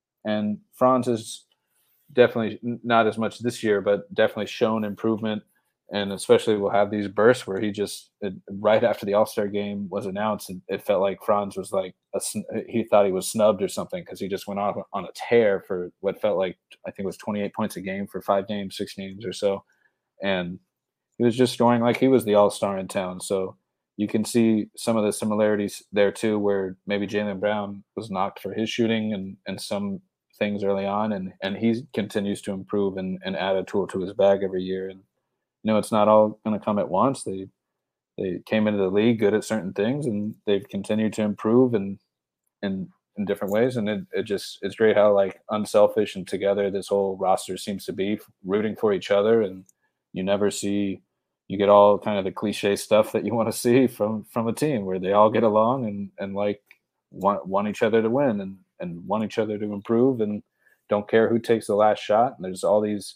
And Franz is definitely not as much this year, but definitely shown improvement. And especially we'll have these bursts where he just, it, right after the All-Star game was announced, it, it felt like Franz was like, a, he thought he was snubbed or something because he just went off on a tear for what felt like, I think it was twenty-eight points a game for five games, six games or so. And he was just scoring like he was the All-Star in town. So you can see some of the similarities there too, where maybe Jaylen Brown was knocked for his shooting and, and some things early on, and, and he continues to improve and, and add a tool to his bag every year. And, you know, it's not all going to come at once. They they came into the league good at certain things, and they've continued to improve and in, in different ways. And it, it just it's great how like unselfish and together this whole roster seems to be, rooting for each other. And you never see you get all kind of the cliche stuff that you want to see from from a team where they all get along and and like want want each other to win and and want each other to improve and don't care who takes the last shot. And there's all these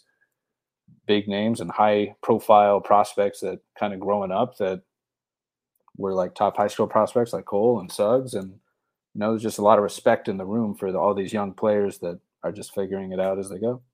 big names and high profile prospects that kind of growing up that were like top high school prospects like Cole and Suggs. And, you know, there's just a lot of respect in the room for the, all these young players that are just figuring it out as they go.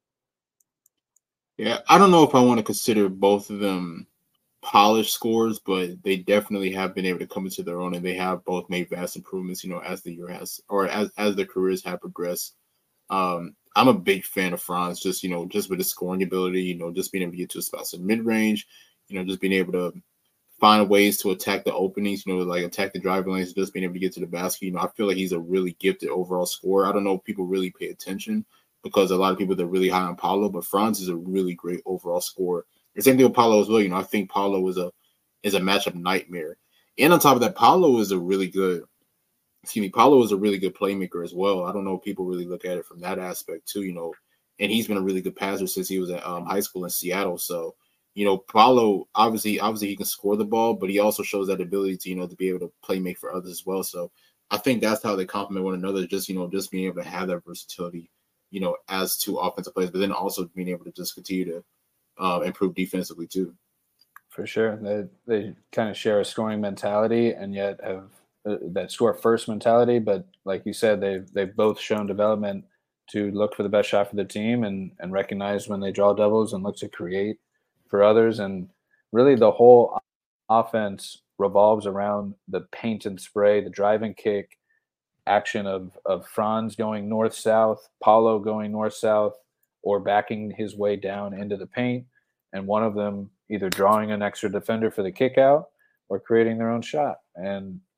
Yeah, I don't know if I want to consider both of them polished scores, but they definitely have been able to come into their own, and they have both made vast improvements, you know, as the year has, or as, as their careers have progressed. Um, I'm a big fan of Franz, just, you know, just with his scoring ability, you know, just being able to get to his spots in mid-range, you know, just being able to find ways to attack the openings, you know, like attack the driving lanes, just being able to get to the basket. You know, I feel like he's a really gifted overall scorer. I don't know if people really pay attention because a lot of people are really high on Paulo, but Franz is a really great overall scorer. The same thing with Paulo as well. You know, I think Paulo is a is a matchup nightmare. And on top of that, Paulo is a really good, excuse me, Paulo is a really good playmaker as well. I don't know if people really look at it from that aspect too, you know, and he's been a really good passer since he was at um, high school in Seattle. So, you know, Paulo, obviously, obviously he can score the ball, but he also shows that ability to, you know, to be able to play make for others as well. So I think that's how they complement one another, just, you know, just being able to have that versatility, you know, as two offensive players, but then also being able to just continue to uh, improve defensively too. For sure. They, they kind of share a scoring mentality and yet have uh, that score first mentality. But like you said, they've, they've both shown development to look for the best shot for the team and, and recognize when they draw doubles and look to create for others. And really the whole offense revolves around the paint and spray, the drive and kick action of, of Franz going north-south, Paulo going north-south, or backing his way down into the paint, and one of them either drawing an extra defender for the kick out or creating their own shot. And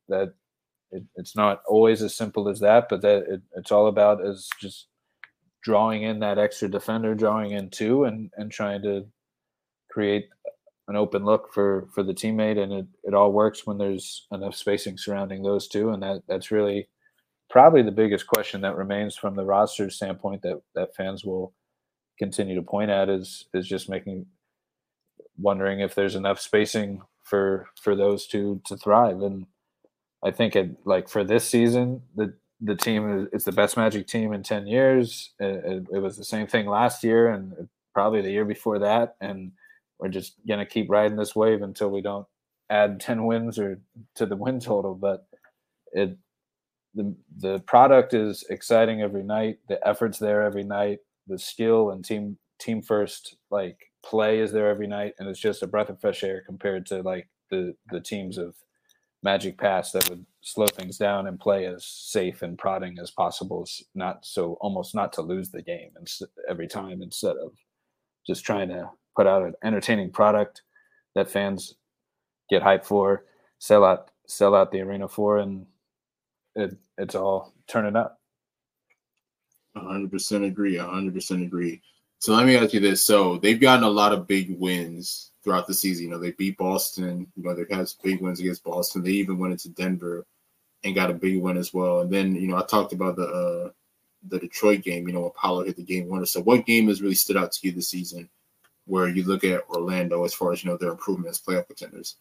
that it, it's not always as simple as that, but that it, it's all about is just drawing in that extra defender, drawing in two, and and trying to create an open look for for the teammate, and it, it all works when there's enough spacing surrounding those two, and that that's really probably the biggest question that remains from the roster standpoint that that fans will continue to point at is is just making wondering if there's enough spacing for for those two to thrive. And I think it like for this season, the the team is, is the best Magic team in ten years. It, it, it was the same thing last year and probably the year before that, and we're just gonna keep riding this wave until we don't add ten wins or to the win total. But it the the product is exciting every night. The effort's there every night. The skill and team team first like play is there every night, and it's just a breath of fresh air compared to like the the teams of Magic past that would slow things down and play as safe and prodding as possible, not so almost not to lose the game and every time instead of just trying to put out an entertaining product that fans get hyped for, sell out sell out the arena for, and it it's all turning up. one hundred percent agree. one hundred percent agree. So let me ask you this. So they've gotten a lot of big wins throughout the season. You know, they beat Boston. You know, they've had big wins against Boston. They even went into Denver and got a big win as well. And then, you know, I talked about the uh, the Detroit game, you know, when Paolo hit the game winner. So what game has really stood out to you this season where you look at Orlando as far as, you know, their improvement as playoff contenders?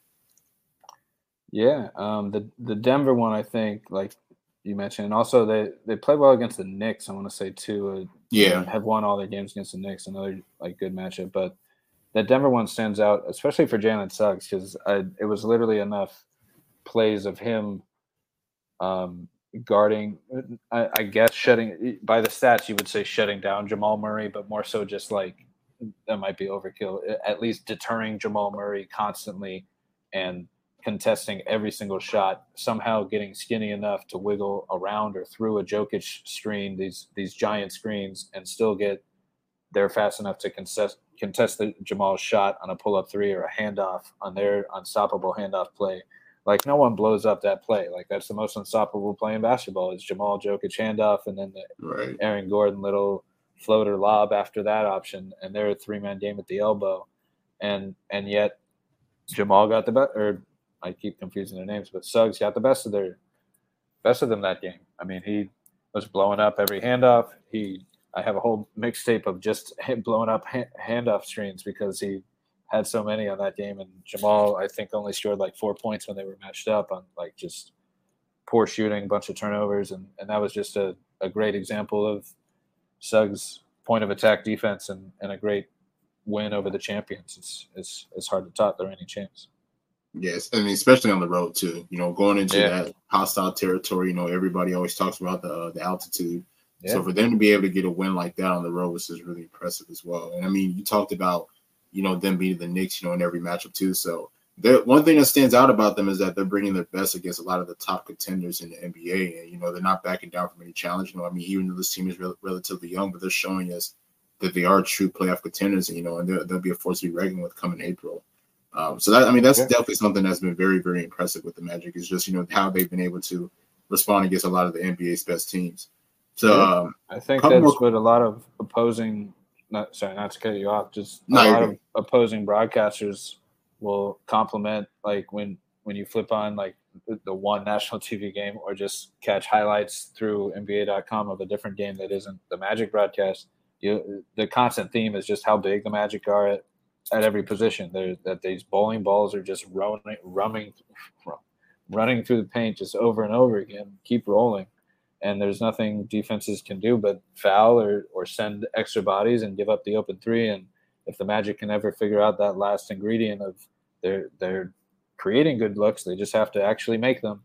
Yeah, um, the the Denver one, I think, like you mentioned, and also they, they played well against the Knicks, I want to say, too. Uh, yeah. Have won all their games against the Knicks, another, like, good matchup. But that Denver one stands out, especially for Jalen Suggs, because it was literally enough plays of him um, guarding, I, I guess, shutting – by the stats, you would say shutting down Jamal Murray, but more so just, like, that might be overkill, at least deterring Jamal Murray constantly and contesting every single shot, somehow getting skinny enough to wiggle around or through a Jokic screen, these these giant screens, and still get there fast enough to contest, contest the Jamal shot on a pull-up three or a handoff on their unstoppable handoff play. Like, no one blows up that play. Like, that's the most unstoppable play in basketball is Jamal Jokic handoff and then the right. Aaron Gordon little floater lob after that option, and they're a three-man game at the elbow. And and yet Jamal got the best, or I keep confusing their names, but Suggs got the best of their best of them that game. I mean, he was blowing up every handoff. He, I have a whole mixtape of just him blowing up hand, handoff screens because he had so many on that game. And Jamal, I think, only scored like four points when they were matched up on like just poor shooting, bunch of turnovers, and and that was just a, a great example of Suggs' point of attack defense and, and a great win over the champions. It's it's it's hard to top the reigning champs. Yes, I mean, especially on the road too. You know, going into yeah. that hostile territory. You know, everybody always talks about the uh, the altitude. Yeah. So for them to be able to get a win like that on the road was just really impressive as well. And I mean, you talked about, you know, them beating the Knicks, you know, in every matchup too. So one thing that stands out about them is that they're bringing their best against a lot of the top contenders in the N B A. And, you know, they're not backing down from any challenge. You know, I mean, even though this team is re- relatively young, but they're showing us that they are true playoff contenders, and, you know, and they'll be a force to be reckoned with coming April. Um, so that, I mean, that's yeah. definitely something that's been very, very impressive with the Magic is just, you know, how they've been able to respond against a lot of the N B A's best teams. So yeah. um, I think that's more... what a lot of opposing, not sorry, not to cut you off, just a no, lot of opposing broadcasters will compliment, like when when you flip on like the, the one national T V game or just catch highlights through N B A dot com of a different game that isn't the Magic broadcast. You, the constant theme is just how big the Magic are at, at every position. They're, that these bowling balls are just running, running, running through the paint just over and over again, keep rolling. And there's nothing defenses can do but foul or, or send extra bodies and give up the open three. And if the Magic can ever figure out that last ingredient of they're, they're creating good looks, they just have to actually make them.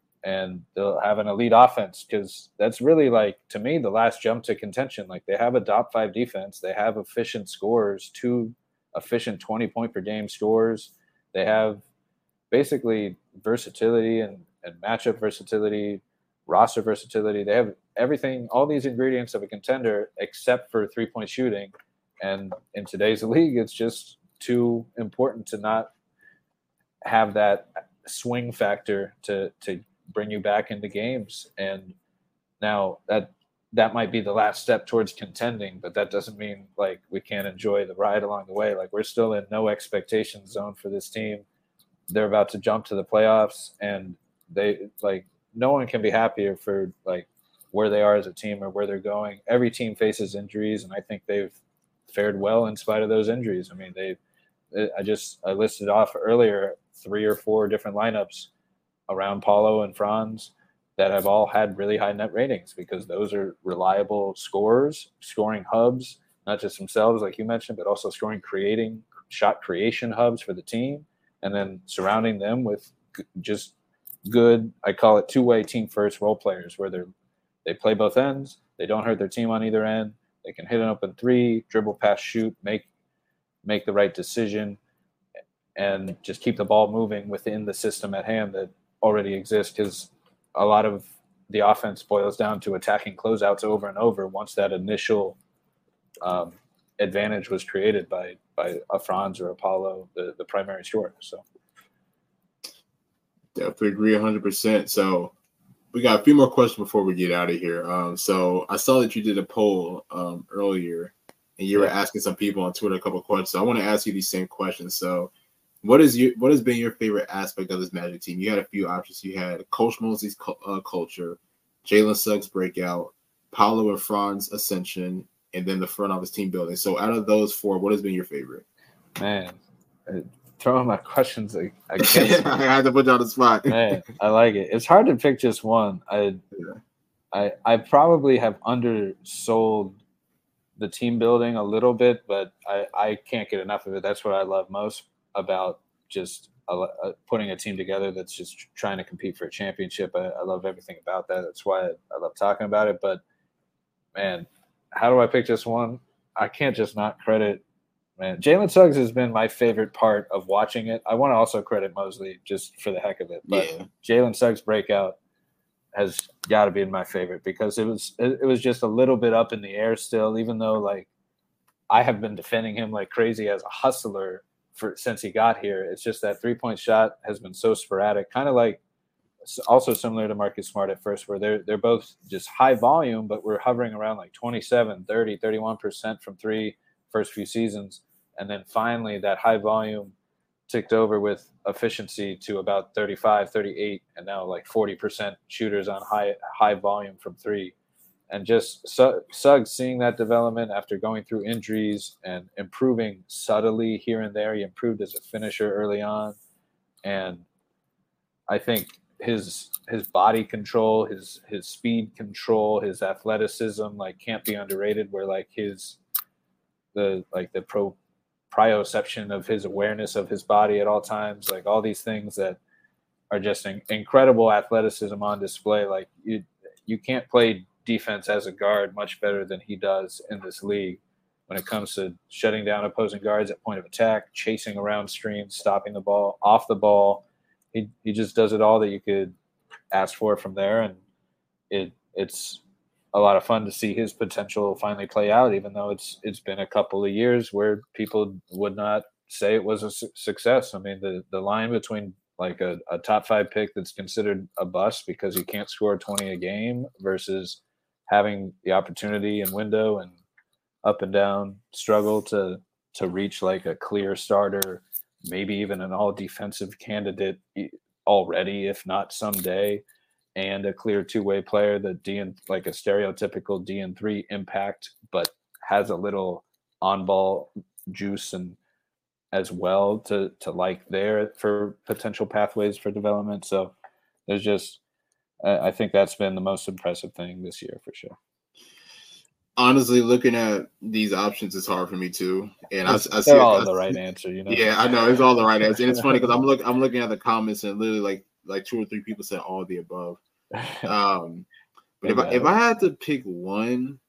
And they'll have an elite offense because that's really, like, to me, the last jump to contention. Like, they have a top five defense. They have efficient scorers, two efficient twenty-point per game scorers. They have basically versatility and, and matchup versatility, roster versatility. They have everything, all these ingredients of a contender except for three-point shooting. And in today's league, it's just too important to not have that swing factor to to bring you back into games. And now that that might be the last step towards contending, but that doesn't mean like we can't enjoy the ride along the way. Like we're still in no expectation zone for this team. They're about to jump to the playoffs, and they like no one can be happier for like where they are as a team or where they're going. Every team faces injuries, and I think they've fared well in spite of those injuries. I mean, they, I just I listed off earlier three or four different lineups around Paulo and Franz that have all had really high net ratings because those are reliable scorers, scoring hubs, not just themselves like you mentioned, but also scoring, creating shot creation hubs for the team, and then surrounding them with just good, I call it two-way team first role players where they're they play both ends, they don't hurt their team on either end, they can hit an open three, dribble, pass, shoot, make make the right decision, and just keep the ball moving within the system at hand that already exists, because a lot of the offense boils down to attacking closeouts over and over once that initial um, advantage was created by by a Franz or Apollo, the, the primary scorer. So definitely agree one hundred percent. So we got a few more questions before we get out of here. Um, so I saw that you did a poll um, earlier, and you were asking some people on Twitter a couple of questions. So I want to ask you these same questions. So what is your what has been your favorite aspect of this Magic team? You had a few options. You had Coach Mosley's uh, culture, Jalen Suggs breakout, Paulo and Franz ascension, and then the front office team building. So out of those four, what has been your favorite? Man, throwing my questions against I had to put you on the spot. Man, I like it. It's hard to pick just one. I, yeah. I, I probably have undersold the team building a little bit, but I, I can't get enough of it. That's what I love most about just uh, putting a team together that's just trying to compete for a championship. I, I love everything about that. That's why I, I love talking about it. But man, how do I pick just one? I can't just not credit. Man, Jalen Suggs has been my favorite part of watching it. I want to also credit Mosley just for the heck of it. But yeah. Jalen Suggs breakout has got to be my favorite because it was it, it was just a little bit up in the air still, even though like I have been defending him like crazy as a hustler for since he got here. It's just that three-point shot has been so sporadic, kind of like also similar to Marcus Smart at first, where they're they're both just high volume, but we're hovering around like twenty-seven, thirty, thirty-one percent from three first few seasons. And then finally that high volume ticked over with efficiency to about thirty-five, thirty-eight, and now like forty percent shooters on high high volume from three. And just Suggs seeing that development after going through injuries and improving subtly here and there. He improved as a finisher early on. And I think his his body control, his his speed control, his athleticism like can't be underrated, where like his the like the pro proprioception of his awareness of his body at all times, like all these things that are just in, incredible athleticism on display. Like you, you can't play defense as a guard much better than he does in this league when it comes to shutting down opposing guards at point of attack, chasing around screens, stopping the ball, off the ball. He he just does it all that you could ask for from there, and it it's a lot of fun to see his potential finally play out, even though it's it's been a couple of years where people would not say it was a su- success. I mean, the, the line between like a, a top five pick that's considered a bust because he can't score twenty a game versus having the opportunity and window and up and down struggle to to reach like a clear starter, maybe even an all defensive candidate already, if not someday, and a clear two-way player that D and like a stereotypical D and three impact, but has a little on-ball juice and as well to to like there for potential pathways for development. So there's just I think that's been the most impressive thing this year for sure. Honestly, looking at these options is hard for me too, and I, I see they're all I, the right answer, you know. Yeah, I know it's all the right answer, and it's funny because I'm look I'm looking at the comments and literally like like two or three people said all of the above. Um, but if I if I had to pick one,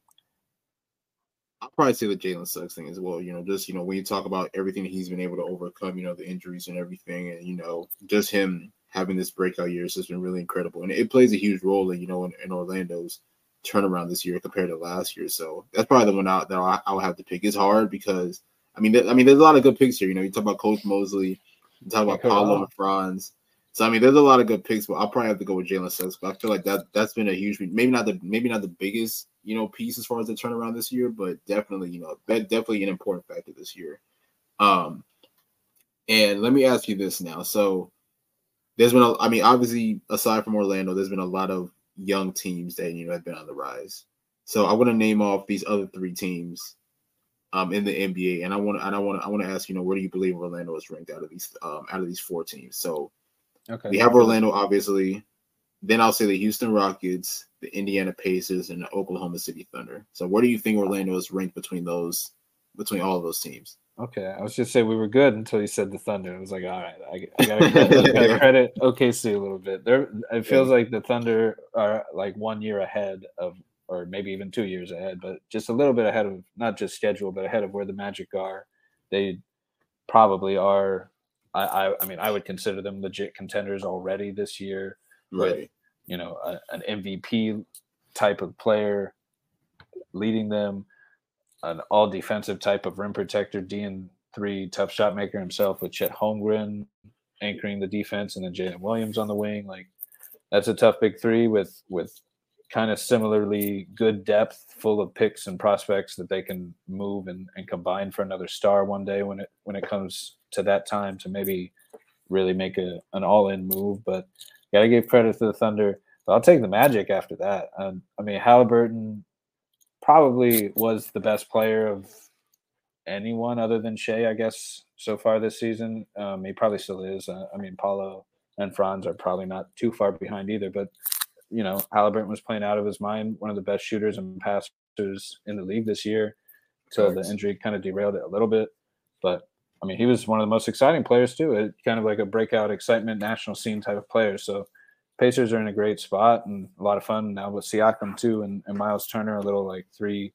I'll probably say the Jalen Suggs thing as well. You know, just you know when you talk about everything that he's been able to overcome, you know, the injuries and everything, and you know, just him having this breakout year has just been really incredible, and it plays a huge role in you know in, in Orlando's turnaround this year compared to last year. So that's probably the one out that I, I would have to pick. It's hard because I mean, th- I mean, there's a lot of good picks here. You know, you talk about Coach Mosley, you talk about Paulo and Franz. So I mean, there's a lot of good picks, but I'll probably have to go with Jalen Suggs. But I feel like that that's been a huge, maybe not the maybe not the biggest, you know, piece as far as the turnaround this year, but definitely, you know, that definitely an important factor this year. Um, and let me ask you this now. So there's been, a, I mean, obviously, aside from Orlando, there's been a lot of young teams that you know have been on the rise. So I want to name off these other three teams um, in the N B A, and I want to and I want to I want to ask you know where do you believe Orlando is ranked out of these um, out of these four teams? So okay, we have Orlando, obviously. Then I'll say the Houston Rockets, the Indiana Pacers, and the Oklahoma City Thunder. So where do you think Orlando is ranked between those between all of those teams? Okay, I was just saying we were good until you said the Thunder. I was like, all right, I, I gotta credit, gotta credit O K C a little bit. There, it feels yeah. like the Thunder are like one year ahead of, or maybe even two years ahead, but just a little bit ahead of not just schedule, but ahead of where the Magic are. They probably are. I, I, I mean, I would consider them legit contenders already this year. Right. With, you know, a, an M V P type of player leading them. An all defensive type of rim protector, D and three tough shot maker himself with Chet Holmgren anchoring the defense, and then Jalen Williams on the wing. Like that's a tough big three with with kind of similarly good depth, full of picks and prospects that they can move and, and combine for another star one day when it when it comes to that time to maybe really make a an all in move. But gotta give credit to the Thunder. But I'll take the Magic after that. Um, I mean Halliburton probably was the best player of anyone other than Shea, I guess, so far this season. Um, he probably still is. Uh, I mean, Paulo and Franz are probably not too far behind either. But, you know, Halliburton was playing out of his mind, one of the best shooters and passers in the league this year. So the injury kind of derailed it a little bit. But, I mean, he was one of the most exciting players, too. It, kind of like a breakout, excitement, national scene type of player. So Pacers are in a great spot and a lot of fun now with Siakam too, and, and Miles Turner, a little like three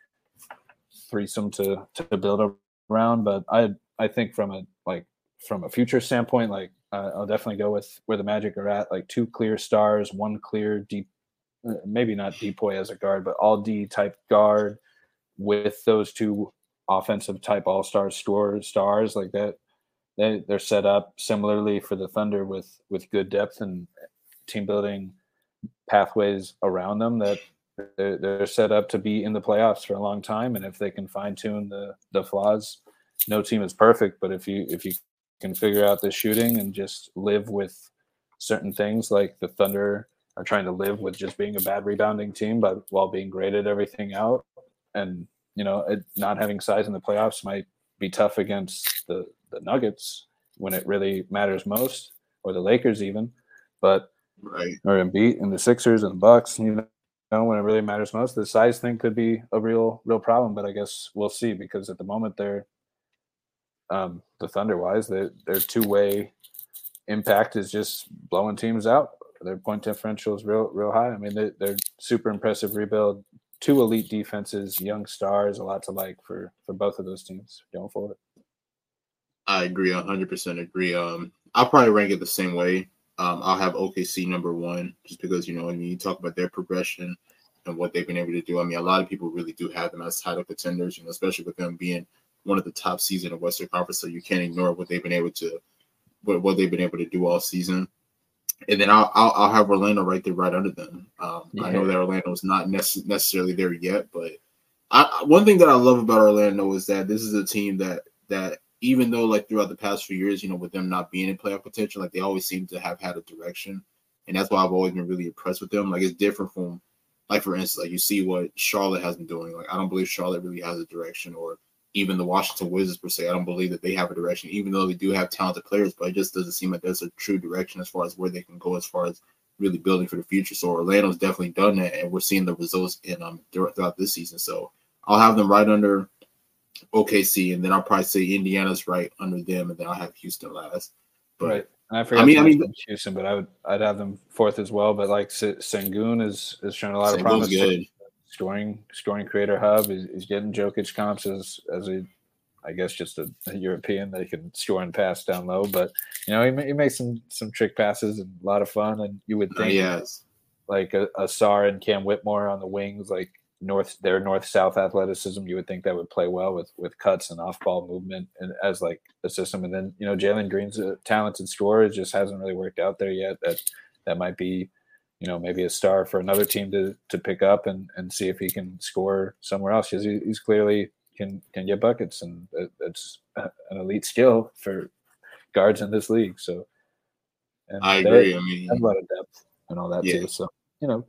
threesome to to build around. But I I think from a like from a future standpoint, like uh, I'll definitely go with where the Magic are at, like two clear stars, one clear deep, maybe not Depoy as a guard, but all D type guard with those two offensive type all star stars stars like that. They they're set up similarly for the Thunder with with good depth and team building pathways around them that they're, they're set up to be in the playoffs for a long time. And if they can fine tune the, the flaws, no team is perfect, but if you, if you can figure out the shooting and just live with certain things, like the Thunder are trying to live with just being a bad rebounding team, but while being great at everything out, and, you know, it, not having size in the playoffs might be tough against the, the Nuggets when it really matters most, or the Lakers even, but right, or Embiid and the Sixers and the Bucks, you know, when it really matters most, the size thing could be a real, real problem. But I guess we'll see, because at the moment they're um, the Thunder wise, their their two way impact is just blowing teams out. Their point differential is real, real high. I mean, they, they're super impressive rebuild, two elite defenses, young stars, a lot to like for for both of those teams going forward. I agree, one hundred percent agree. Um, I'll probably rank it the same way. Um, I'll have O K C number one, just because, you know, when you talk about their progression and what they've been able to do. I mean, a lot of people really do have them as title contenders, you know, especially with them being one of the top seeds in the Western Conference. So you can't ignore what they've been able to, what, what they've been able to do all season. And then I'll I'll, I'll have Orlando right there, right under them. Um, yeah. I know that Orlando is not nec- necessarily there yet, but I, one thing that I love about Orlando is that this is a team that that. Even though, like, throughout the past few years, you know, with them not being in playoff potential, like, they always seem to have had a direction. And that's why I've always been really impressed with them. Like, it's different from, like, for instance, like, you see what Charlotte has been doing. Like, I don't believe Charlotte really has a direction, or even the Washington Wizards, per se. I don't believe that they have a direction, even though they do have talented players, but it just doesn't seem like there's a true direction as far as where they can go as far as really building for the future. So Orlando's definitely done that, and we're seeing the results in um throughout this season. So I'll have them right under O K C, and then I'll probably say Indiana's right under them, and then I'll have Houston last. But right, and I forgot I mean, to mention I mean, Houston, but I would I'd have them fourth as well. But like Sengun is is showing a lot Sengun's of promise. Good. Scoring scoring creator hub is, is getting Jokic comps as as a I guess just a, a European that can score and pass down low. But you know he he makes some some trick passes and a lot of fun. And you would think yes. like a, a Sar and Cam Whitmore on the wings, like north their north south athleticism. You would think that would play well with with cuts and off ball movement and as like a system. And then you know Jalen Green's a talented scorer. It just hasn't really worked out there yet. That that might be you know maybe a star for another team to to pick up and and see if he can score somewhere else because he, he's clearly can can get buckets and it's an elite skill for guards in this league. So and I agree. I mean, have a lot of depth and all that yeah. too. So you know,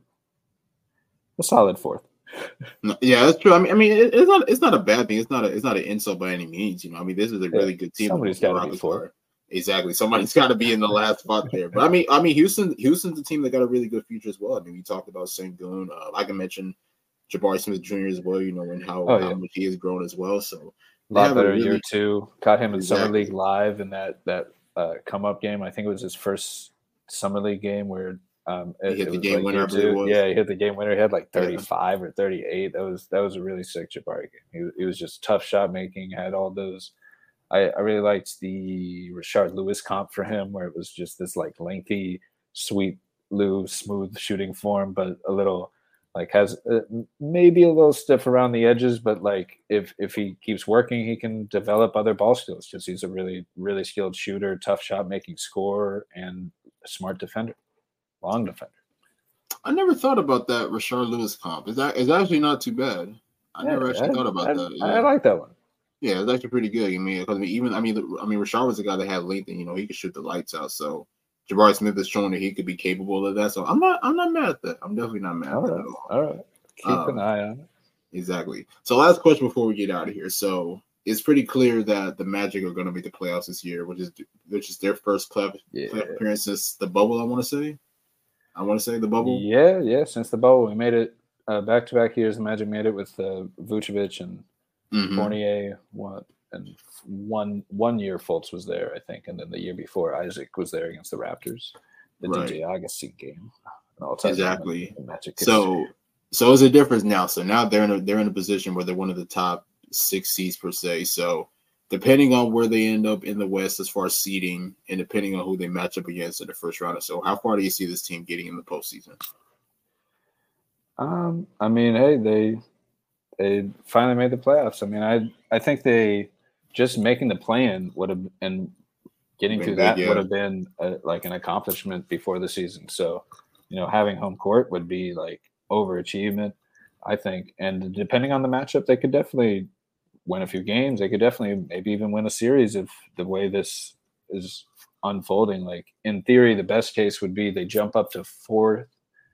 a solid fourth. No, yeah, that's true. I mean, I mean, it, it's not it's not a bad thing. It's not a it's not an insult by any means. You know, I mean, this is a really yeah, good team. Somebody's got to be four. Exactly. Somebody's got to be in the last spot there. But I mean, I mean, Houston Houston's a team that got a really good future as well. I mean, we talked about Sengun. Uh, like I mentioned, Jabari Smith Junior as well. You know, and how, oh, how yeah. much he has grown as well. So a lot better really, year two. Caught him in exactly. Summer League live in that that uh, come up game. I think it was his first Summer League game where. Um, it, he hit it the was game like winner. Two. Yeah, he hit the game winner. He had like thirty-five yeah. or thirty-eight. That was that was a really sick Jabari game. He, he was just tough shot making. Had all those. I, I really liked the Rashard Lewis comp for him, where it was just this like lengthy, sweet, Lou, smooth shooting form, but a little like has uh, maybe a little stiff around the edges. But like if if he keeps working, he can develop other ball skills. Because he's a really really skilled shooter, tough shot making scorer, and a smart defender. Long defender. I never thought about that Rashard Lewis comp. Is that is actually not too bad. I yeah, never actually I, thought about I, that. Yeah. I like that one. Yeah, it's actually pretty good. I mean, because I mean, even I mean, I mean, Rashard was a guy that had length and you know he could shoot the lights out. So Jabari Smith is showing that he could be capable of that. So I'm not I'm not mad at that. I'm definitely not mad all at right, that at all. All right, keep um, an eye on it. Exactly. So last question before we get out of here. So it's pretty clear that the Magic are going to make the playoffs this year, which is which is their first playoff, yeah. playoff appearance since the bubble. I want to say. I want to say the bubble. Yeah, yeah. Since the bubble, we made it uh, back-to-back years. The Magic made it with uh, Vucevic and mm-hmm. Fournier. One and one one year Fultz was there, I think, and then the year before Isaac was there against the Raptors. The right. D J Agassi game. Exactly. The Magic so, so it's a difference now. So now they're in a they're in a position where they're one of the top six seeds per se. So. Depending on where they end up in the West as far as seeding and depending on who they match up against in the first round. So how far do you see this team getting in the postseason? Um, I mean, hey, they they finally made the playoffs. I mean, I I think they just making the play-in would have and getting through that yeah. would have been a, like an accomplishment before the season. So, you know, having home court would be like overachievement, I think. And depending on the matchup, they could definitely win a few games. They could definitely maybe even win a series if the way this is unfolding. Like in theory, the best case would be they jump up to fourth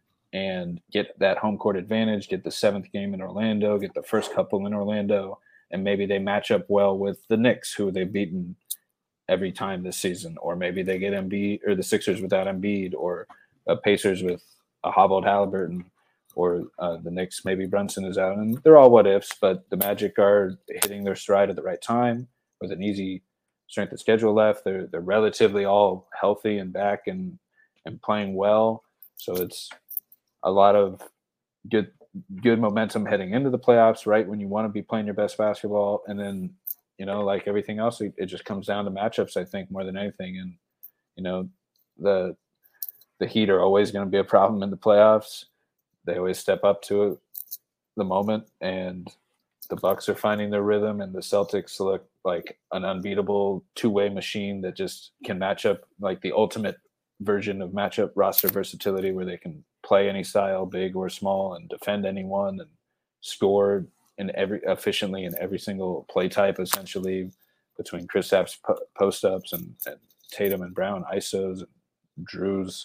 and get that home court advantage, get the seventh game in Orlando, get the first couple in Orlando, and maybe they match up well with the Knicks, who they've beaten every time this season, or maybe they get Embiid or the Sixers without Embiid, or uh, Pacers with a hobbled Halliburton. Or uh, the Knicks, maybe Brunson is out. And they're all what ifs, but the Magic are hitting their stride at the right time with an easy strength of schedule left. They're they're relatively all healthy and back and and playing well. So it's a lot of good good momentum heading into the playoffs, right when you want to be playing your best basketball. And then, you know, like everything else, it, it just comes down to matchups, I think, more than anything. And, you know, the the Heat are always going to be a problem in the playoffs. They always step up to it, the moment, and the Bucks are finding their rhythm, and the Celtics look like an unbeatable two-way machine that just can match up, like the ultimate version of matchup roster versatility, where they can play any style, big or small, and defend anyone and score in every efficiently in every single play type, essentially between Kristaps po- post-ups and, and Tatum and Brown I S Os and Drew's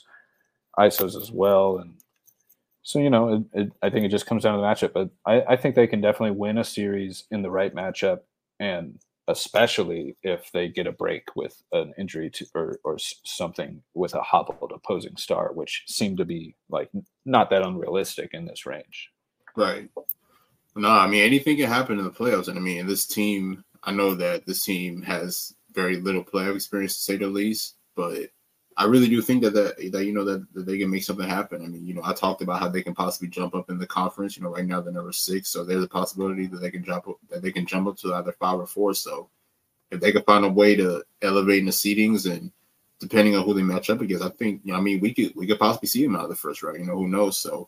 I S Os as well, and So, you know, it, it, I think it just comes down to the matchup. But I, I think they can definitely win a series in the right matchup, and especially if they get a break with an injury to, or, or something with a hobbled opposing star, which seemed to be like not that unrealistic in this range. Right. No, I mean, anything can happen in the playoffs. And I mean, this team, I know that this team has very little playoff experience, to say the least, but I really do think that, that, that you know, that, that they can make something happen. I mean, you know, I talked about how they can possibly jump up in the conference. You know, right now they're number six, so there's a possibility that they can jump up, that they can jump up to either five or four. So if they can find a way to elevate in the seedings, and depending on who they match up against, I think, you know, I mean, we could we could possibly see them out of the first round. You know, who knows? So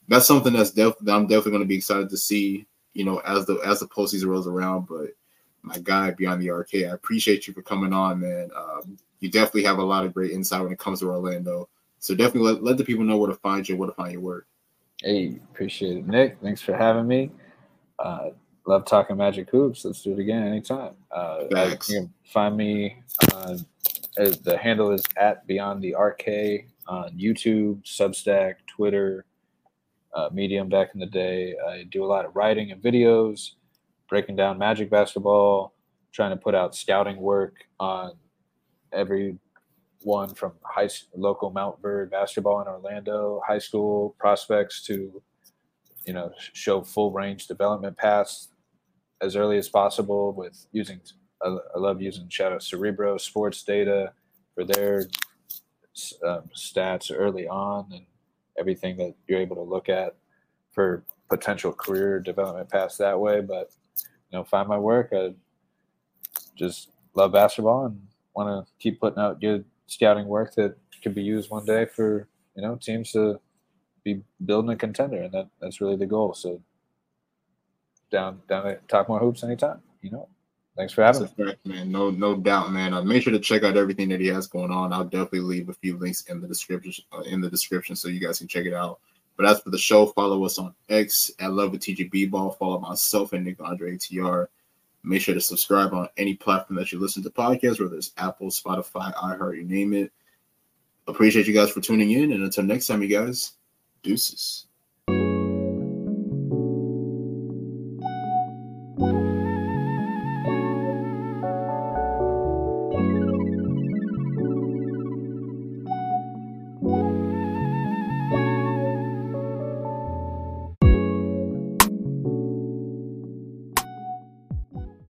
that's something that's def- that I'm definitely going to be excited to see, you know, as the as the postseason rolls around. But my guy Beyond the Arcade, I appreciate you for coming on, man. Um, you definitely have a lot of great insight when it comes to Orlando. So definitely let, let the people know where to find you, where to find your work. Hey, appreciate it, Nick. Thanks for having me. Uh, love talking Magic hoops. Let's do it again anytime. Uh, I, you can find me. Uh, the handle is at Beyond the Arcade on YouTube, Substack, Twitter, uh, Medium. Back in the day, I do a lot of writing and videos, breaking down Magic basketball, trying to put out scouting work on every one from high local Mount Bird basketball in Orlando, high school prospects to, you know, show full range development paths as early as possible with using, I, I love using shout out Cerebro sports data for their um, stats early on and everything that you're able to look at for potential career development paths that way. But, you know, find my work. I just love basketball and want to keep putting out good scouting work that could be used one day for, you know, teams to be building a contender, and that, that's really the goal. So down down to talk more hoops anytime, you know. Thanks for having That's me. a fact, man. No, no doubt, man. Uh, make sure to check out everything that he has going on. I'll definitely leave a few links in the description uh, in the description so you guys can check it out. But as for the show, follow us on X at Love with T G B Ball. Follow myself and Nick Andre A T R. Make sure to subscribe on any platform that you listen to podcasts, whether it's Apple, Spotify, iHeart, you name it. Appreciate you guys for tuning in. And until next time, you guys, deuces.